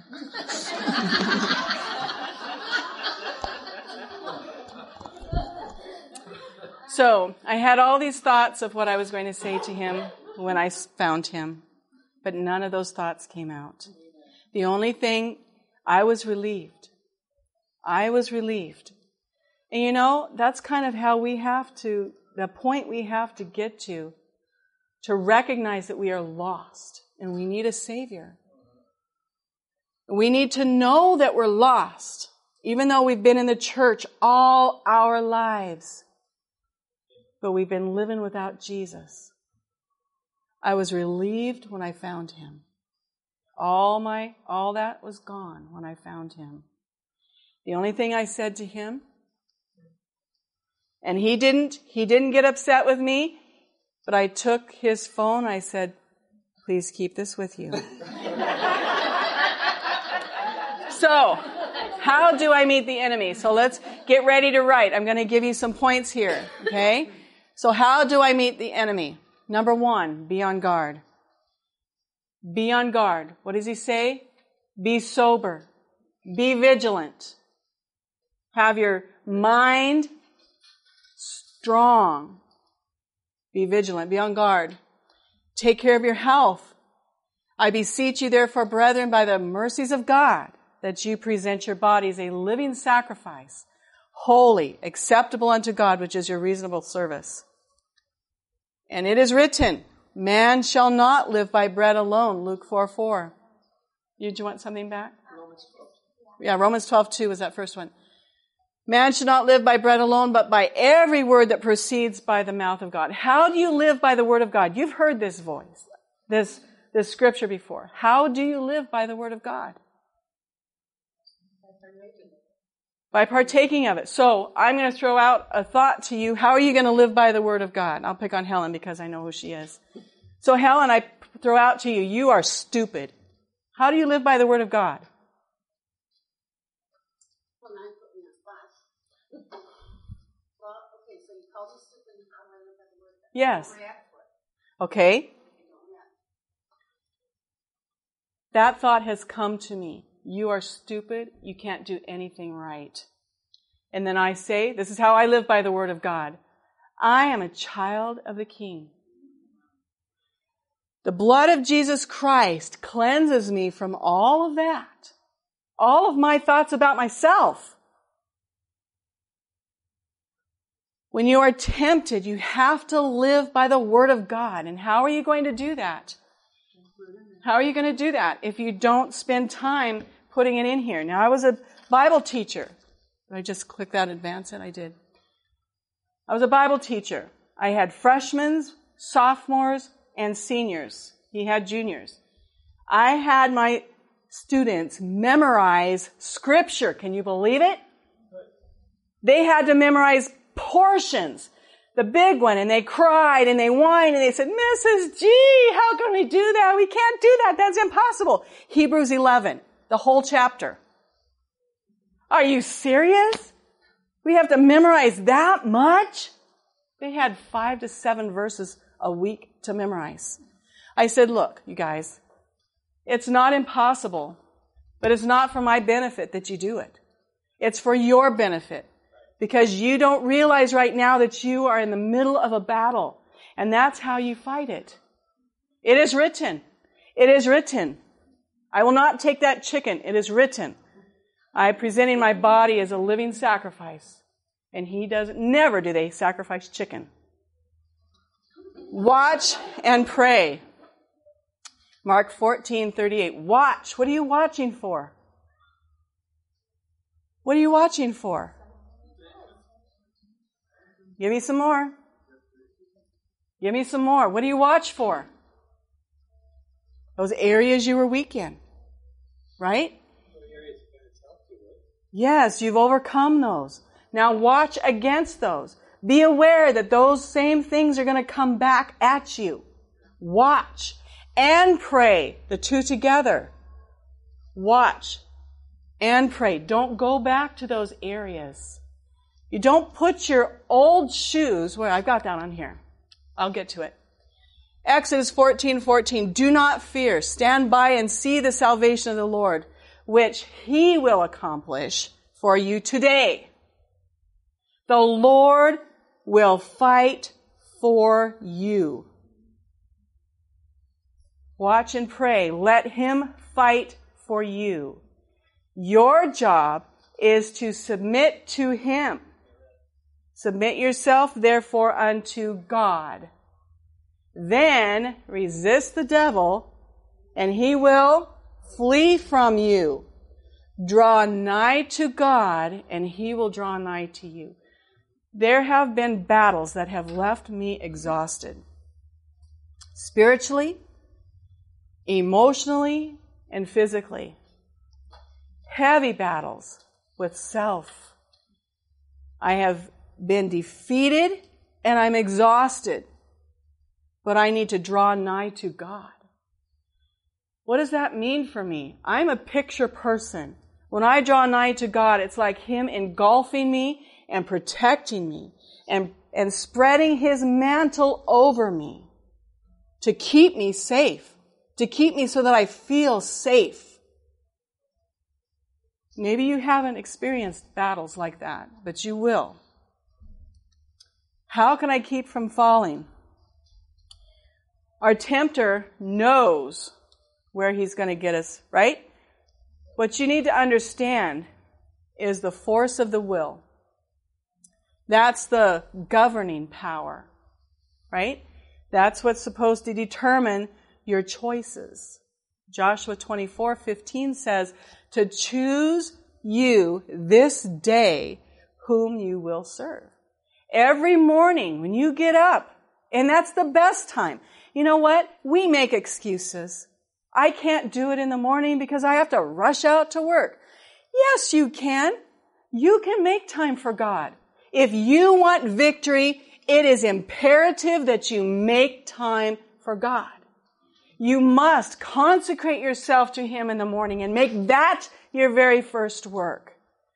So I had all these thoughts of what I was going to say to him when I found him, but none of those thoughts came out. The only thing, I was relieved. I was relieved. And you know, that's kind of how we have to, the point we have to get to, to recognize that we are lost and we need a Savior. We need to know that we're lost, even though we've been in the church all our lives. But we've been living without Jesus. I was relieved when I found him. All my, all that was gone when I found him. The only thing I said to him, and he didn't, he didn't get upset with me, but I took his phone, I said, please keep this with you. So, how do I meet the enemy? So let's get ready to write. I'm going to give you some points here, okay? So how do I meet the enemy? Number one, be on guard. Be on guard. What does he say? Be sober. Be vigilant. Have your mind strong. Be vigilant. Be on guard. Take care of your health. I beseech you, therefore, brethren, by the mercies of God, that you present your bodies a living sacrifice, holy, acceptable unto God, which is your reasonable service. And it is written, man shall not live by bread alone, Luke four four. Did you want something back? Yeah, Romans twelve two was that first one. Man should not live by bread alone, but by every word that proceeds by the mouth of God. How do you live by the word of God? You've heard this voice, this, this scripture before. How do you live by the word of God? By partaking of it. So I'm going to throw out a thought to you. How are you going to live by the word of God? I'll pick on Helen because I know who she is. So Helen, I throw out to you, you are stupid. How do you live by the word of God? Yes. Okay. That thought has come to me. You are stupid. You can't do anything right. And then I say, this is how I live by the word of God. I am a child of the King. The blood of Jesus Christ cleanses me from all of that. All of my thoughts about myself. When you are tempted, you have to live by the word of God. And how are you going to do that? How are you going to do that if you don't spend time putting it in here? Now, I was a Bible teacher. Did I just click that, advance it? I did. I was a Bible teacher. I had freshmen, sophomores, and seniors. He had juniors. I had my students memorize scripture. Can you believe it? They had to memorize portions, the big one, and they cried and they whined and they said, Missus G, how can we do that? We can't do that. That's impossible. Hebrews eleven, the whole chapter. Are you serious? We have to memorize that much? They had five to seven verses a week to memorize. I said, look, you guys, it's not impossible, but it's not for my benefit that you do it. It's for your benefit. Because you don't realize right now that you are in the middle of a battle. And that's how you fight it. It is written. It is written. I will not take that chicken. It is written. I am presenting my body as a living sacrifice. And he doesn't, never do they sacrifice chicken. Watch and pray. Mark fourteen thirty-eight. Watch. What are you watching for? What are you watching for? Give me some more. Give me some more. What do you watch for? Those areas you were weak in. Right? Yes, you've overcome those. Now watch against those. Be aware that those same things are going to come back at you. Watch and pray. The two together. Watch and pray. Don't go back to those areas. You don't put your old shoes, well, I've got that on here. I'll get to it. Exodus fourteen fourteen. Do not fear. Stand by and see the salvation of the Lord, which he will accomplish for you today. The Lord will fight for you. Watch and pray. Let him fight for you. Your job is to submit to him. Submit yourself, therefore, unto God. Then resist the devil, and he will flee from you. Draw nigh to God, and he will draw nigh to you. There have been battles that have left me exhausted. Spiritually, emotionally, and physically. Heavy battles with self. I have been defeated and I'm exhausted. But I need to draw nigh to God. What does that mean for me? I'm a picture person. When I draw nigh to God, it's like him engulfing me and protecting me and, and spreading his mantle over me to keep me safe, to keep me so that I feel safe. Maybe you haven't experienced battles like that, but you will. How can I keep from falling? Our tempter knows where he's going to get us, right? What you need to understand is the force of the will. That's the governing power, right? That's what's supposed to determine your choices. Joshua twenty-four fifteen says, to choose you this day whom you will serve. Every morning when you get up, and that's the best time. You know what? We make excuses. I can't do it in the morning because I have to rush out to work. Yes, you can. You can make time for God. If you want victory, it is imperative that you make time for God. You must consecrate yourself to Him in the morning and make that your very first work.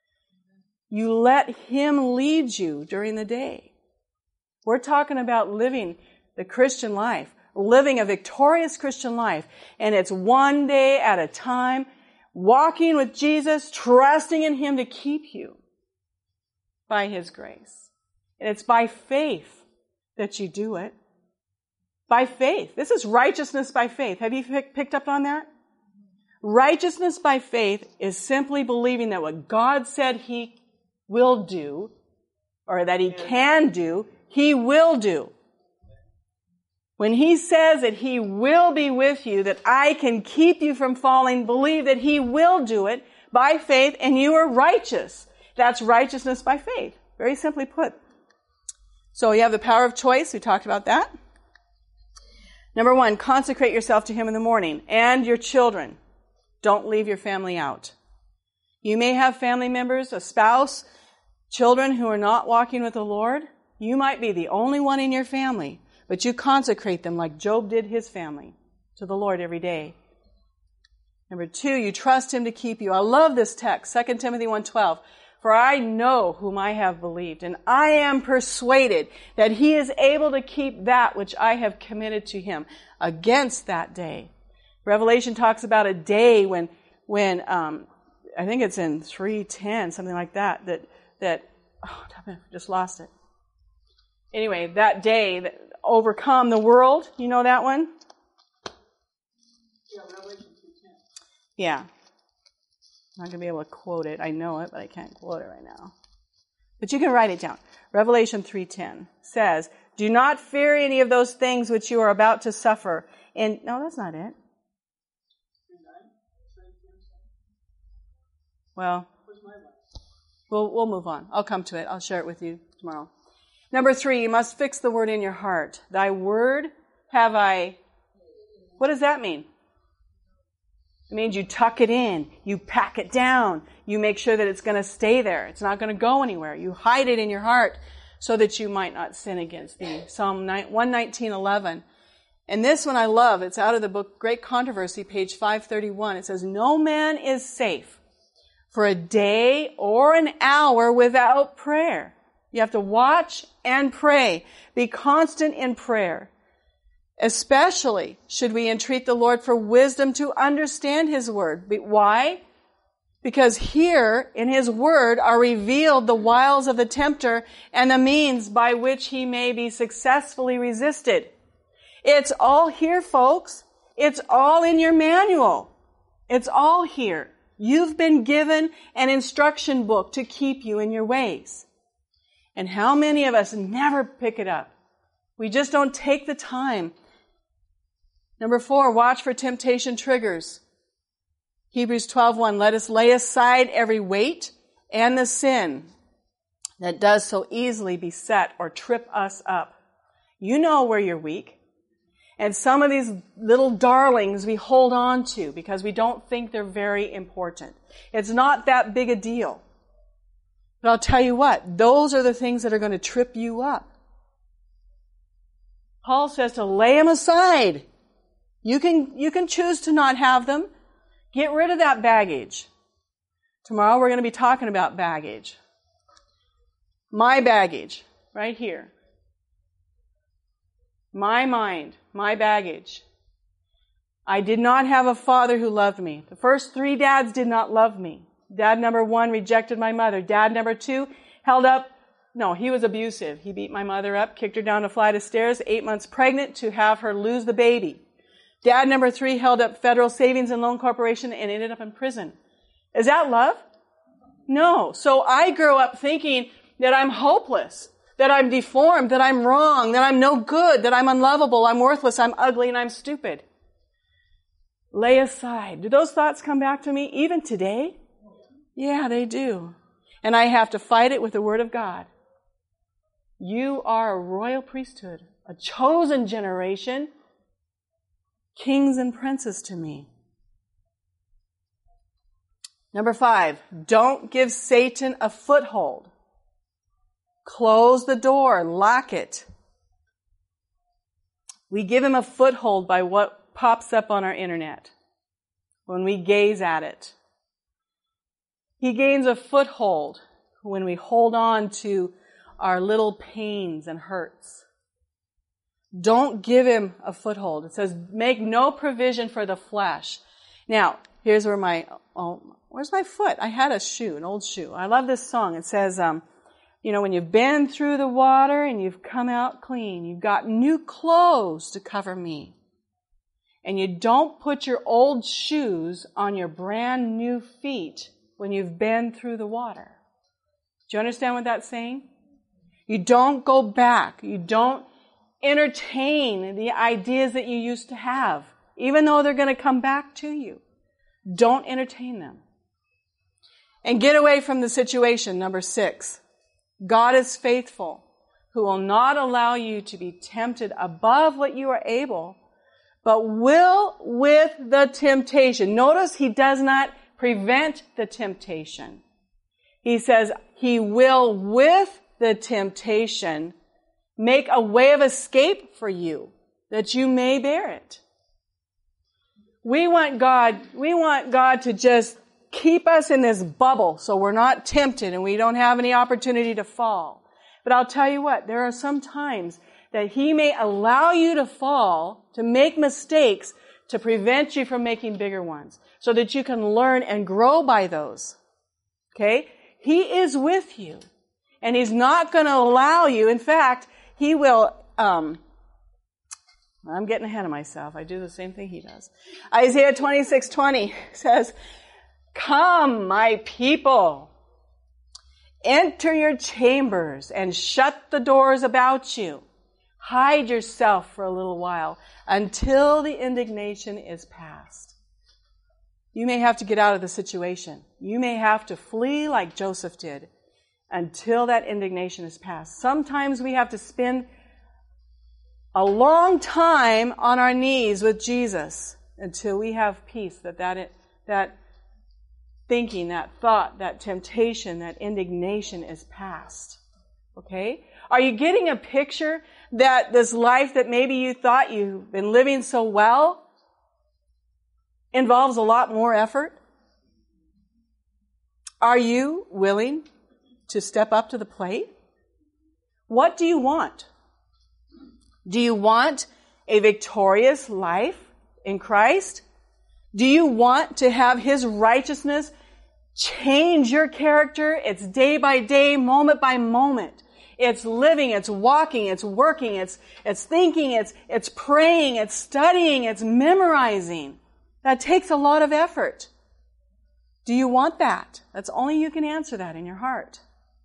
You let Him lead you during the day. We're talking about living the Christian life, living a victorious Christian life, and it's one day at a time, walking with Jesus, trusting in Him to keep you by His grace. And it's by faith that you do it. By faith. This is righteousness by faith. Have you picked up on that? Righteousness by faith is simply believing that what God said He will do, or that He can do, He will do. When He says that He will be with you, that I can keep you from falling, believe that He will do it by faith, and you are righteous. That's righteousness by faith. Very simply put. So you have the power of choice. We talked about that. Number one, consecrate yourself to Him in the morning, and your children. Don't leave your family out. You may have family members, a spouse, children who are not walking with the Lord. You might be the only one in your family, but you consecrate them like Job did his family to the Lord every day. Number two, you trust Him to keep you. I love this text, Second Timothy one twelve. For I know whom I have believed, and I am persuaded that He is able to keep that which I have committed to Him against that day. Revelation talks about a day when, when um, I think it's in three ten, something like that, that, that, oh, I just lost it. Anyway, that day that overcome the world, you know that one? Yeah, Revelation two ten. Yeah. I'm not going to be able to quote it. I know it, but I can't quote it right now. But you can write it down. Revelation three ten says, do not fear any of those things which you are about to suffer. And no, that's not it. Well, we'll, we'll move on. I'll come to it. I'll share it with you tomorrow. Number three, you must fix the word in your heart. Thy word have I... What does that mean? It means you tuck it in, you pack it down, you make sure that it's going to stay there. It's not going to go anywhere. You hide it in your heart so that you might not sin against thee. Psalm one nineteen eleven. And this one I love. It's out of the book Great Controversy, page five thirty-one. It says, no man is safe for a day or an hour without prayer. You have to watch and pray. Be constant in prayer. Especially should we entreat the Lord for wisdom to understand His word. Why? Because here in His word are revealed the wiles of the tempter and the means by which he may be successfully resisted. It's all here, folks. It's all in your manual. It's all here. You've been given an instruction book to keep you in your ways. And how many of us never pick it up? We just don't take the time. Number four, watch for temptation triggers. Hebrews twelve one, let us lay aside every weight and the sin that does so easily beset or trip us up. You know where you're weak. And some of these little darlings we hold on to because we don't think they're very important. It's not that big a deal. But I'll tell you what, those are the things that are going to trip you up. Paul says to lay them aside. You can, you can choose to not have them. Get rid of that baggage. Tomorrow we're going to be talking about baggage. My baggage, right here. My mind, my baggage. I did not have a father who loved me. The first three dads did not love me. Dad number one rejected my mother. Dad number two held up, no, he was abusive. He beat my mother up, kicked her down a flight of stairs, eight months pregnant to have her lose the baby. Dad number three held up Federal Savings and Loan Corporation and ended up in prison. Is that love? No. So I grew up thinking that I'm hopeless, that I'm deformed, that I'm wrong, that I'm no good, that I'm unlovable, I'm worthless, I'm ugly, and I'm stupid. lay aside. Do those thoughts come back to me even today? Yeah, they do. And I have to fight it with the Word of God. You are a royal priesthood, a chosen generation, kings and princes to me. Number five, don't give Satan a foothold. Close the door, lock it. We give him a foothold by what pops up on our internet when we gaze at it. He gains a foothold when we hold on to our little pains and hurts. Don't give him a foothold. It says, make no provision for the flesh. Now, here's where my, oh, where's my foot? I had a shoe, an old shoe. I love this song. It says, um, you know, when you've been through the water and you've come out clean, you've got new clothes to cover me. And you don't put your old shoes on your brand new feet when you've been through the water. Do you understand what that's saying? You don't go back. You don't entertain the ideas that you used to have, even though they're going to come back to you. Don't entertain them. And get away from the situation. Number six, God is faithful, who will not allow you to be tempted above what you are able, but will with the temptation. Notice he does not prevent the temptation. He says he will with the temptation make a way of escape for you, that you may bear it. We want God, we want God to just keep us in this bubble so we're not tempted and we don't have any opportunity to fall. But I'll tell you what, there are some times that he may allow you to fall, to make mistakes, to prevent you from making bigger ones, so that you can learn and grow by those. Okay? He is with you. And he's not going to allow you. In fact, he will, um, I'm getting ahead of myself. I do the same thing he does. Isaiah twenty-six twenty says, "Come, my people, enter your chambers and shut the doors about you. Hide yourself for a little while until the indignation is past." You may have to get out of the situation. You may have to flee like Joseph did until that indignation is past. Sometimes we have to spend a long time on our knees with Jesus until we have peace, that that, that thinking, that thought, that temptation, that indignation is past. Okay? Are you getting a picture that this life that maybe you thought you've been living so well involves a lot more effort? Are you willing to step up to the plate? What do you want? Do you want a victorious life in Christ? Do you want to have his righteousness change your character? It's day by day, moment by moment. It's living, it's walking, it's working, it's it's thinking, it's it's praying, it's studying, it's memorizing. That takes a lot of effort. Do you want that? That's only you can answer that in your heart.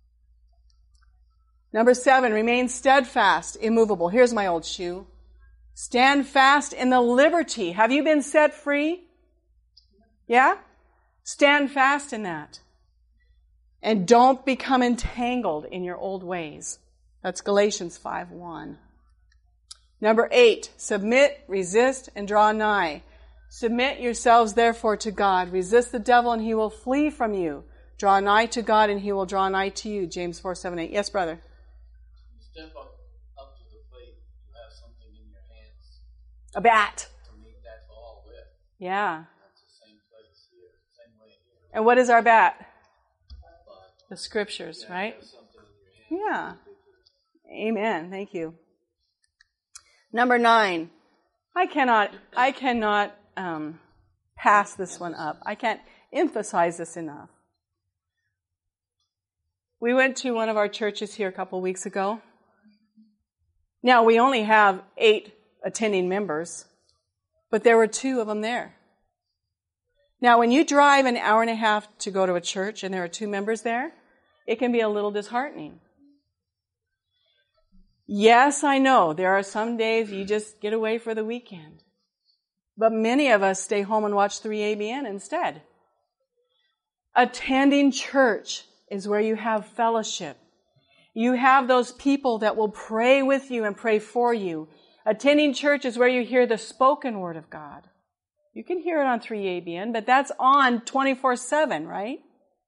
Number seven, remain steadfast, immovable. Here's my old shoe. Stand fast in the liberty. Have you been set free? Yeah? Stand fast in that. And don't become entangled in your old ways. That's Galatians five one. Number eight, submit, resist, and draw nigh. Submit yourselves therefore to God. Resist the devil and he will flee from you. Draw nigh to God and he will draw nigh to you. James four seven eight. Yes, brother? Step up, up to the plate. You have something in your hands. A bat. To make that ball with. Yeah. That's the same place here, same way here. And what is our bat? But The scriptures, you right? have something in your hands. Yeah. Amen. Thank you. Number nine. I cannot, I cannot um, pass this one up. I can't emphasize this enough. We went to one of our churches here a couple weeks ago. Now, we only have eight attending members, but there were two of them there. Now, when you drive an hour and a half to go to a church and there are two members there, it can be a little disheartening. Yes, I know, there are some days you just get away for the weekend. But many of us stay home and watch three A B N instead. Attending church is where you have fellowship. You have those people that will pray with you and pray for you. Attending church is where you hear the spoken word of God. You can hear it on three A B N, but that's on twenty-four seven, right?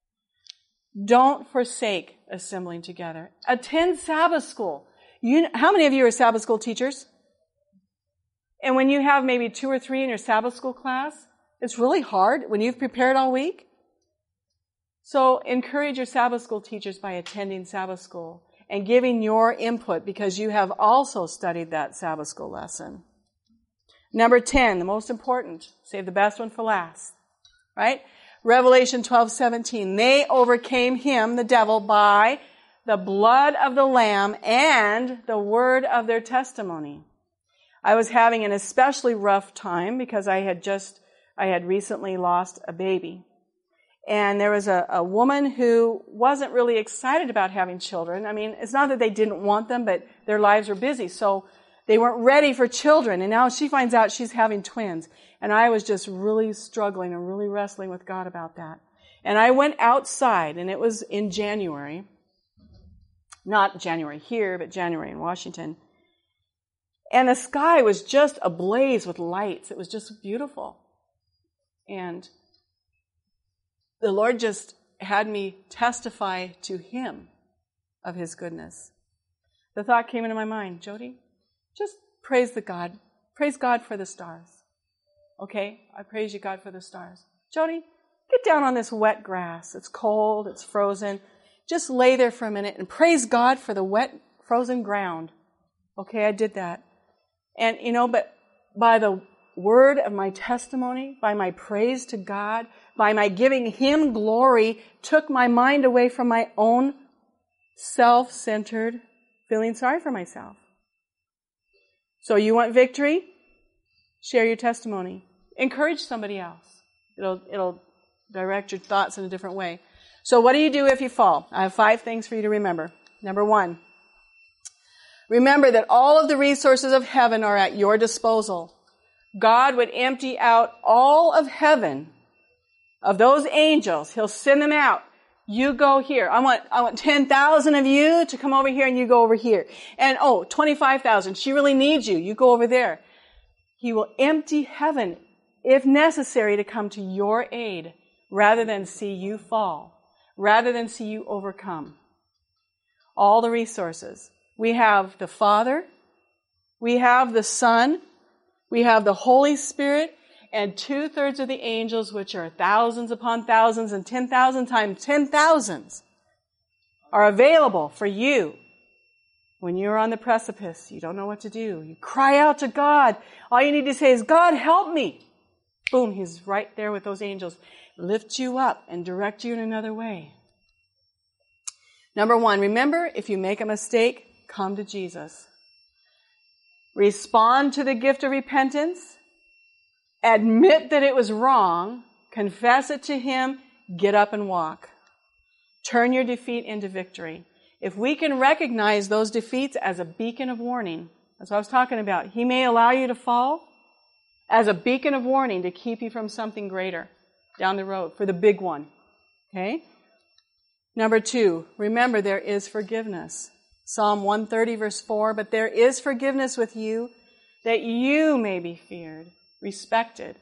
Don't forsake assembling together. Attend Sabbath school. You, how many of you are Sabbath school teachers? And when you have maybe two or three in your Sabbath school class, it's really hard when you've prepared all week. So encourage your Sabbath school teachers by attending Sabbath school and giving your input because you have also studied that Sabbath school lesson. Number ten, the most important. Save the best one for last. Right? Revelation twelve seventeen. They overcame him, the devil, by the blood of the Lamb and the word of their testimony. I was having an especially rough time because I had just, I had recently lost a baby. And there was a, a woman who wasn't really excited about having children. I mean, it's not that they didn't want them, but their lives were busy. So they weren't ready for children. And now she finds out she's having twins. And I was just really struggling and really wrestling with God about that. And I went outside, and it was in January. Not January here, but January in Washington. And the sky was just ablaze with lights. It was just beautiful. And the Lord just had me testify to Him of His goodness. The thought came into my mind, Jody, just praise the God. Praise God for the stars. Okay? I praise you, God, for the stars. Jody, get down on this wet grass. It's cold. It's frozen. Just lay there for a minute and praise God for the wet, frozen ground. Okay, I did that. And, you know, but by the word of my testimony, by my praise to God, by my giving Him glory, took my mind away from my own self-centered feeling sorry for myself. So you want victory? Share your testimony. Encourage somebody else. It'll, it'll direct your thoughts in a different way. So what do you do if you fall? I have five things for you to remember. Number one, remember that all of the resources of heaven are at your disposal. God would empty out all of heaven of those angels. He'll send them out. You go here. I want, I want ten thousand of you to come over here and you go over here. And oh, twenty-five thousand. She really needs you. You go over there. He will empty heaven if necessary to come to your aid rather than see you fall, rather than see you overcome. All the resources. We have the Father. We have the Son. We have the Holy Spirit. And two-thirds of the angels, which are thousands upon thousands and ten thousand times ten thousands, are available for you. When you're on the precipice, you don't know what to do. You cry out to God. All you need to say is, God, help me. Boom, He's right there with those angels. Lift you up and direct you in another way. Number one, remember, if you make a mistake, come to Jesus. Respond to the gift of repentance. Admit that it was wrong. Confess it to Him. Get up and walk. Turn your defeat into victory. If we can recognize those defeats as a beacon of warning, that's what I was talking about. He may allow you to fall as a beacon of warning to keep you from something greater down the road, for the big one. Okay? Number two, remember there is forgiveness. Psalm one thirty verse four, but there is forgiveness with you that you may be feared, respected.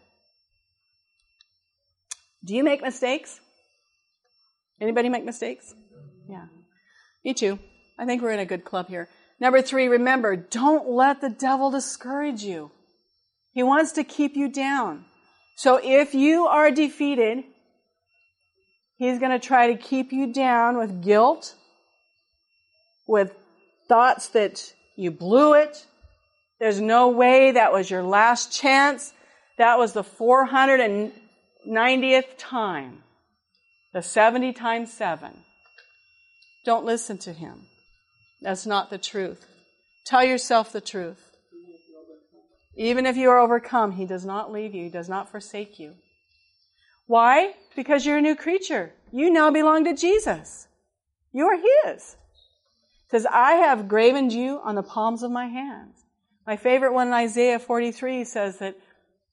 Do you make mistakes? Anybody make mistakes? Yeah. Me too. I think we're in a good club here. Number three, remember, don't let the devil discourage you. He wants to keep you down. So if you are defeated, he's going to try to keep you down with guilt, with thoughts that you blew it. There's no way, that was your last chance. That was the four hundred ninetieth time. The seventy times seven. Don't listen to him. That's not the truth. Tell yourself the truth. Even if you are overcome, he does not leave you. He does not forsake you. Why? Because you're a new creature. You now belong to Jesus. You are His. It says, I have graven you on the palms of my hands. My favorite one in Isaiah forty-three says that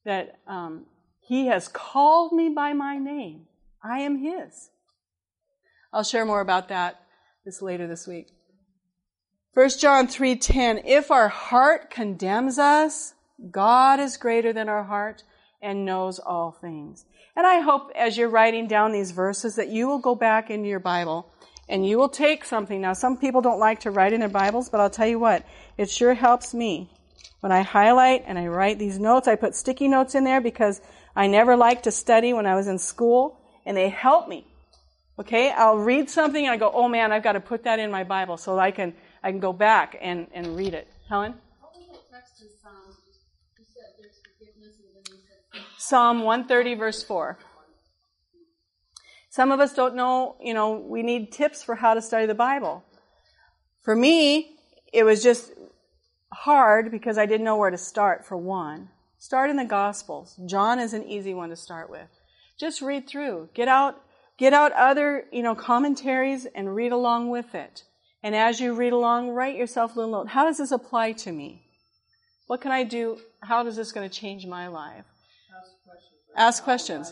that um, He has called me by my name. I am His. I'll share more about that this later this week. First John three ten, if our heart condemns us, God is greater than our heart and knows all things. And I hope as you're writing down these verses that you will go back into your Bible and you will take something. Now, some people don't like to write in their Bibles, but I'll tell you what, it sure helps me. When I highlight and I write these notes, I put sticky notes in there because I never liked to study when I was in school, and they help me. Okay, I'll read something and I go, oh man, I've got to put that in my Bible so I can I can go back and, and read it. Helen? What was that text in Psalms? You said there's forgiveness and then you said... Psalm one thirty, verse four. Some of us don't know, you know, we need tips for how to study the Bible. For me, it was just hard because I didn't know where to start, for one. Start in the Gospels. John is an easy one to start with. Just read through. Get out, get out other, you know, commentaries and read along with it. And as you read along, write yourself a little note. How does this apply to me? What can I do? How is this going to change my life? Ask questions.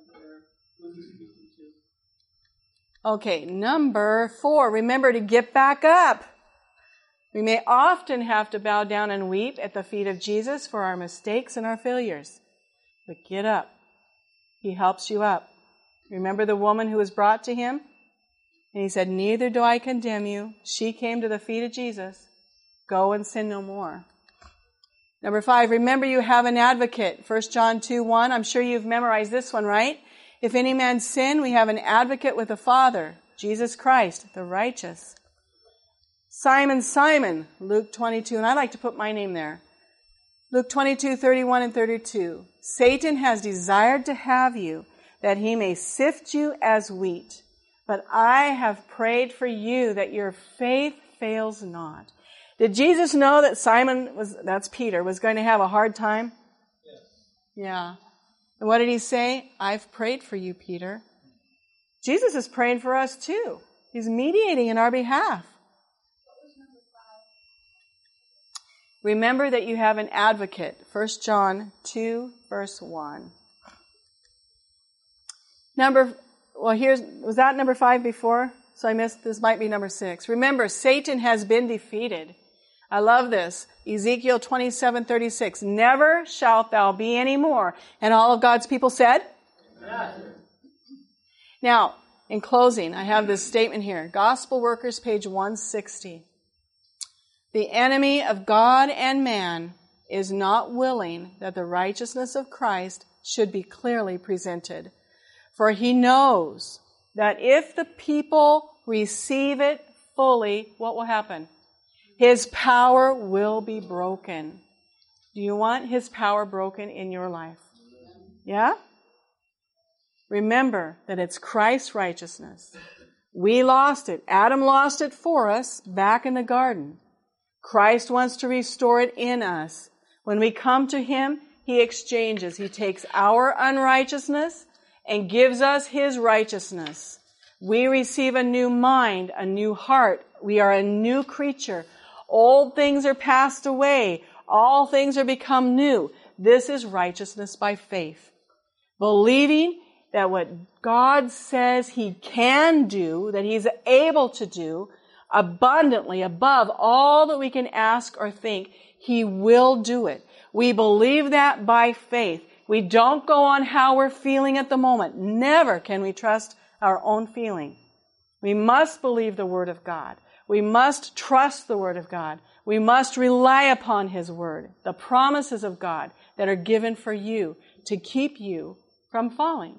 Okay, number four. Remember to get back up. We may often have to bow down and weep at the feet of Jesus for our mistakes and our failures. But get up. He helps you up. Remember the woman who was brought to him? And he said, neither do I condemn you. She came to the feet of Jesus. Go and sin no more. Number five, remember you have an advocate. First John two one. I'm sure you've memorized this one, right? If any man sin, we have an advocate with the Father, Jesus Christ, the righteous. Simon, Simon, Luke twenty-two, and I like to put my name there. Luke twenty-two, thirty-one and thirty-two. Satan has desired to have you, that he may sift you as wheat. But I have prayed for you that your faith fails not. Did Jesus know that Simon was, that's Peter, was going to have a hard time? Yes. Yeah. And what did he say? I've prayed for you, Peter. Jesus is praying for us too. He's mediating in our behalf. Remember that you have an advocate. First John two, verse one. Number, well, here's, was that number five before? So I missed, this might be number six. Remember, Satan has been defeated. I love this. Ezekiel twenty-seven, thirty-six. Never shalt thou be any more. And all of God's people said? Yes. Now, in closing, I have this statement here. Gospel Workers, page one sixty. The enemy of God and man is not willing that the righteousness of Christ should be clearly presented. For he knows that if the people receive it fully, what will happen? His power will be broken. Do you want his power broken in your life? Yeah? Remember that it's Christ's righteousness. We lost it. Adam lost it for us back in the garden. Christ wants to restore it in us. When we come to him, he exchanges. He takes our unrighteousness and gives us his righteousness. We receive a new mind, a new heart. We are a new creature. Old things are passed away. All things are become new. This is righteousness by faith. Believing that what God says he can do, that he's able to do, abundantly above all that we can ask or think, he will do it. We believe that by faith. We don't go on how we're feeling at the moment. Never can we trust our own feeling. We must believe the Word of God. We must trust the Word of God. We must rely upon his Word, the promises of God that are given for you to keep you from falling.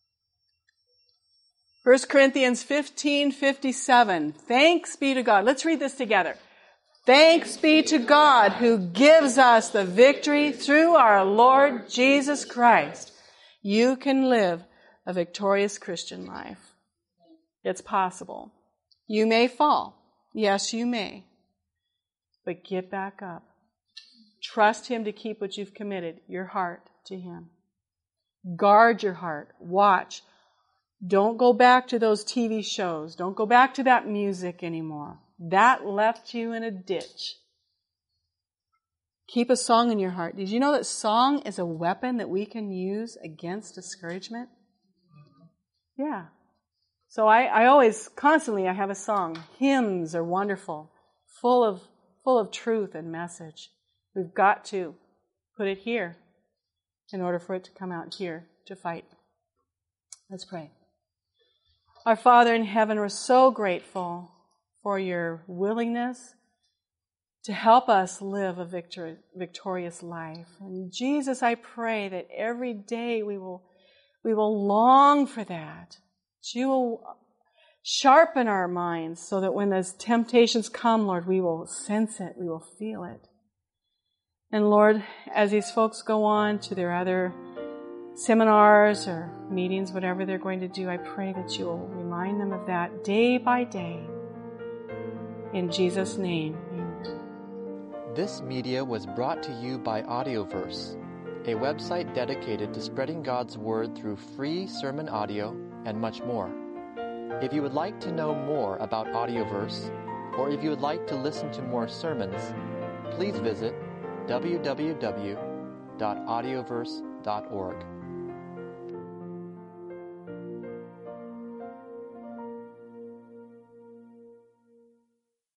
First Corinthians fifteen fifty-seven. Thanks be to God. Let's read this together. Thanks be to God who gives us the victory through our Lord Jesus Christ. You can live a victorious Christian life. It's possible. You may fall. Yes, you may. But get back up. Trust him to keep what you've committed, your heart to him. Guard your heart. Watch. Don't go back to those T V shows. Don't go back to that music anymore. That left you in a ditch. Keep a song in your heart. Did you know that song is a weapon that we can use against discouragement? Yeah. So I, I always, constantly, I have a song. Hymns are wonderful, full of, full of truth and message. We've got to put it here in order for it to come out here to fight. Let's pray. Our Father in heaven, we're so grateful for your willingness to help us live a victor, victorious life. And Jesus, I pray that every day we will, we will long for that. That you will sharpen our minds so that when those temptations come, Lord, we will sense it, we will feel it. And Lord, as these folks go on to their other seminars or meetings, whatever they're going to do, I pray that you will remind them of that day by day. In Jesus' name, amen. This media was brought to you by Audioverse, a website dedicated to spreading God's Word through free sermon audio and much more. If you would like to know more about Audioverse, or if you would like to listen to more sermons, please visit w w w dot audioverse dot org.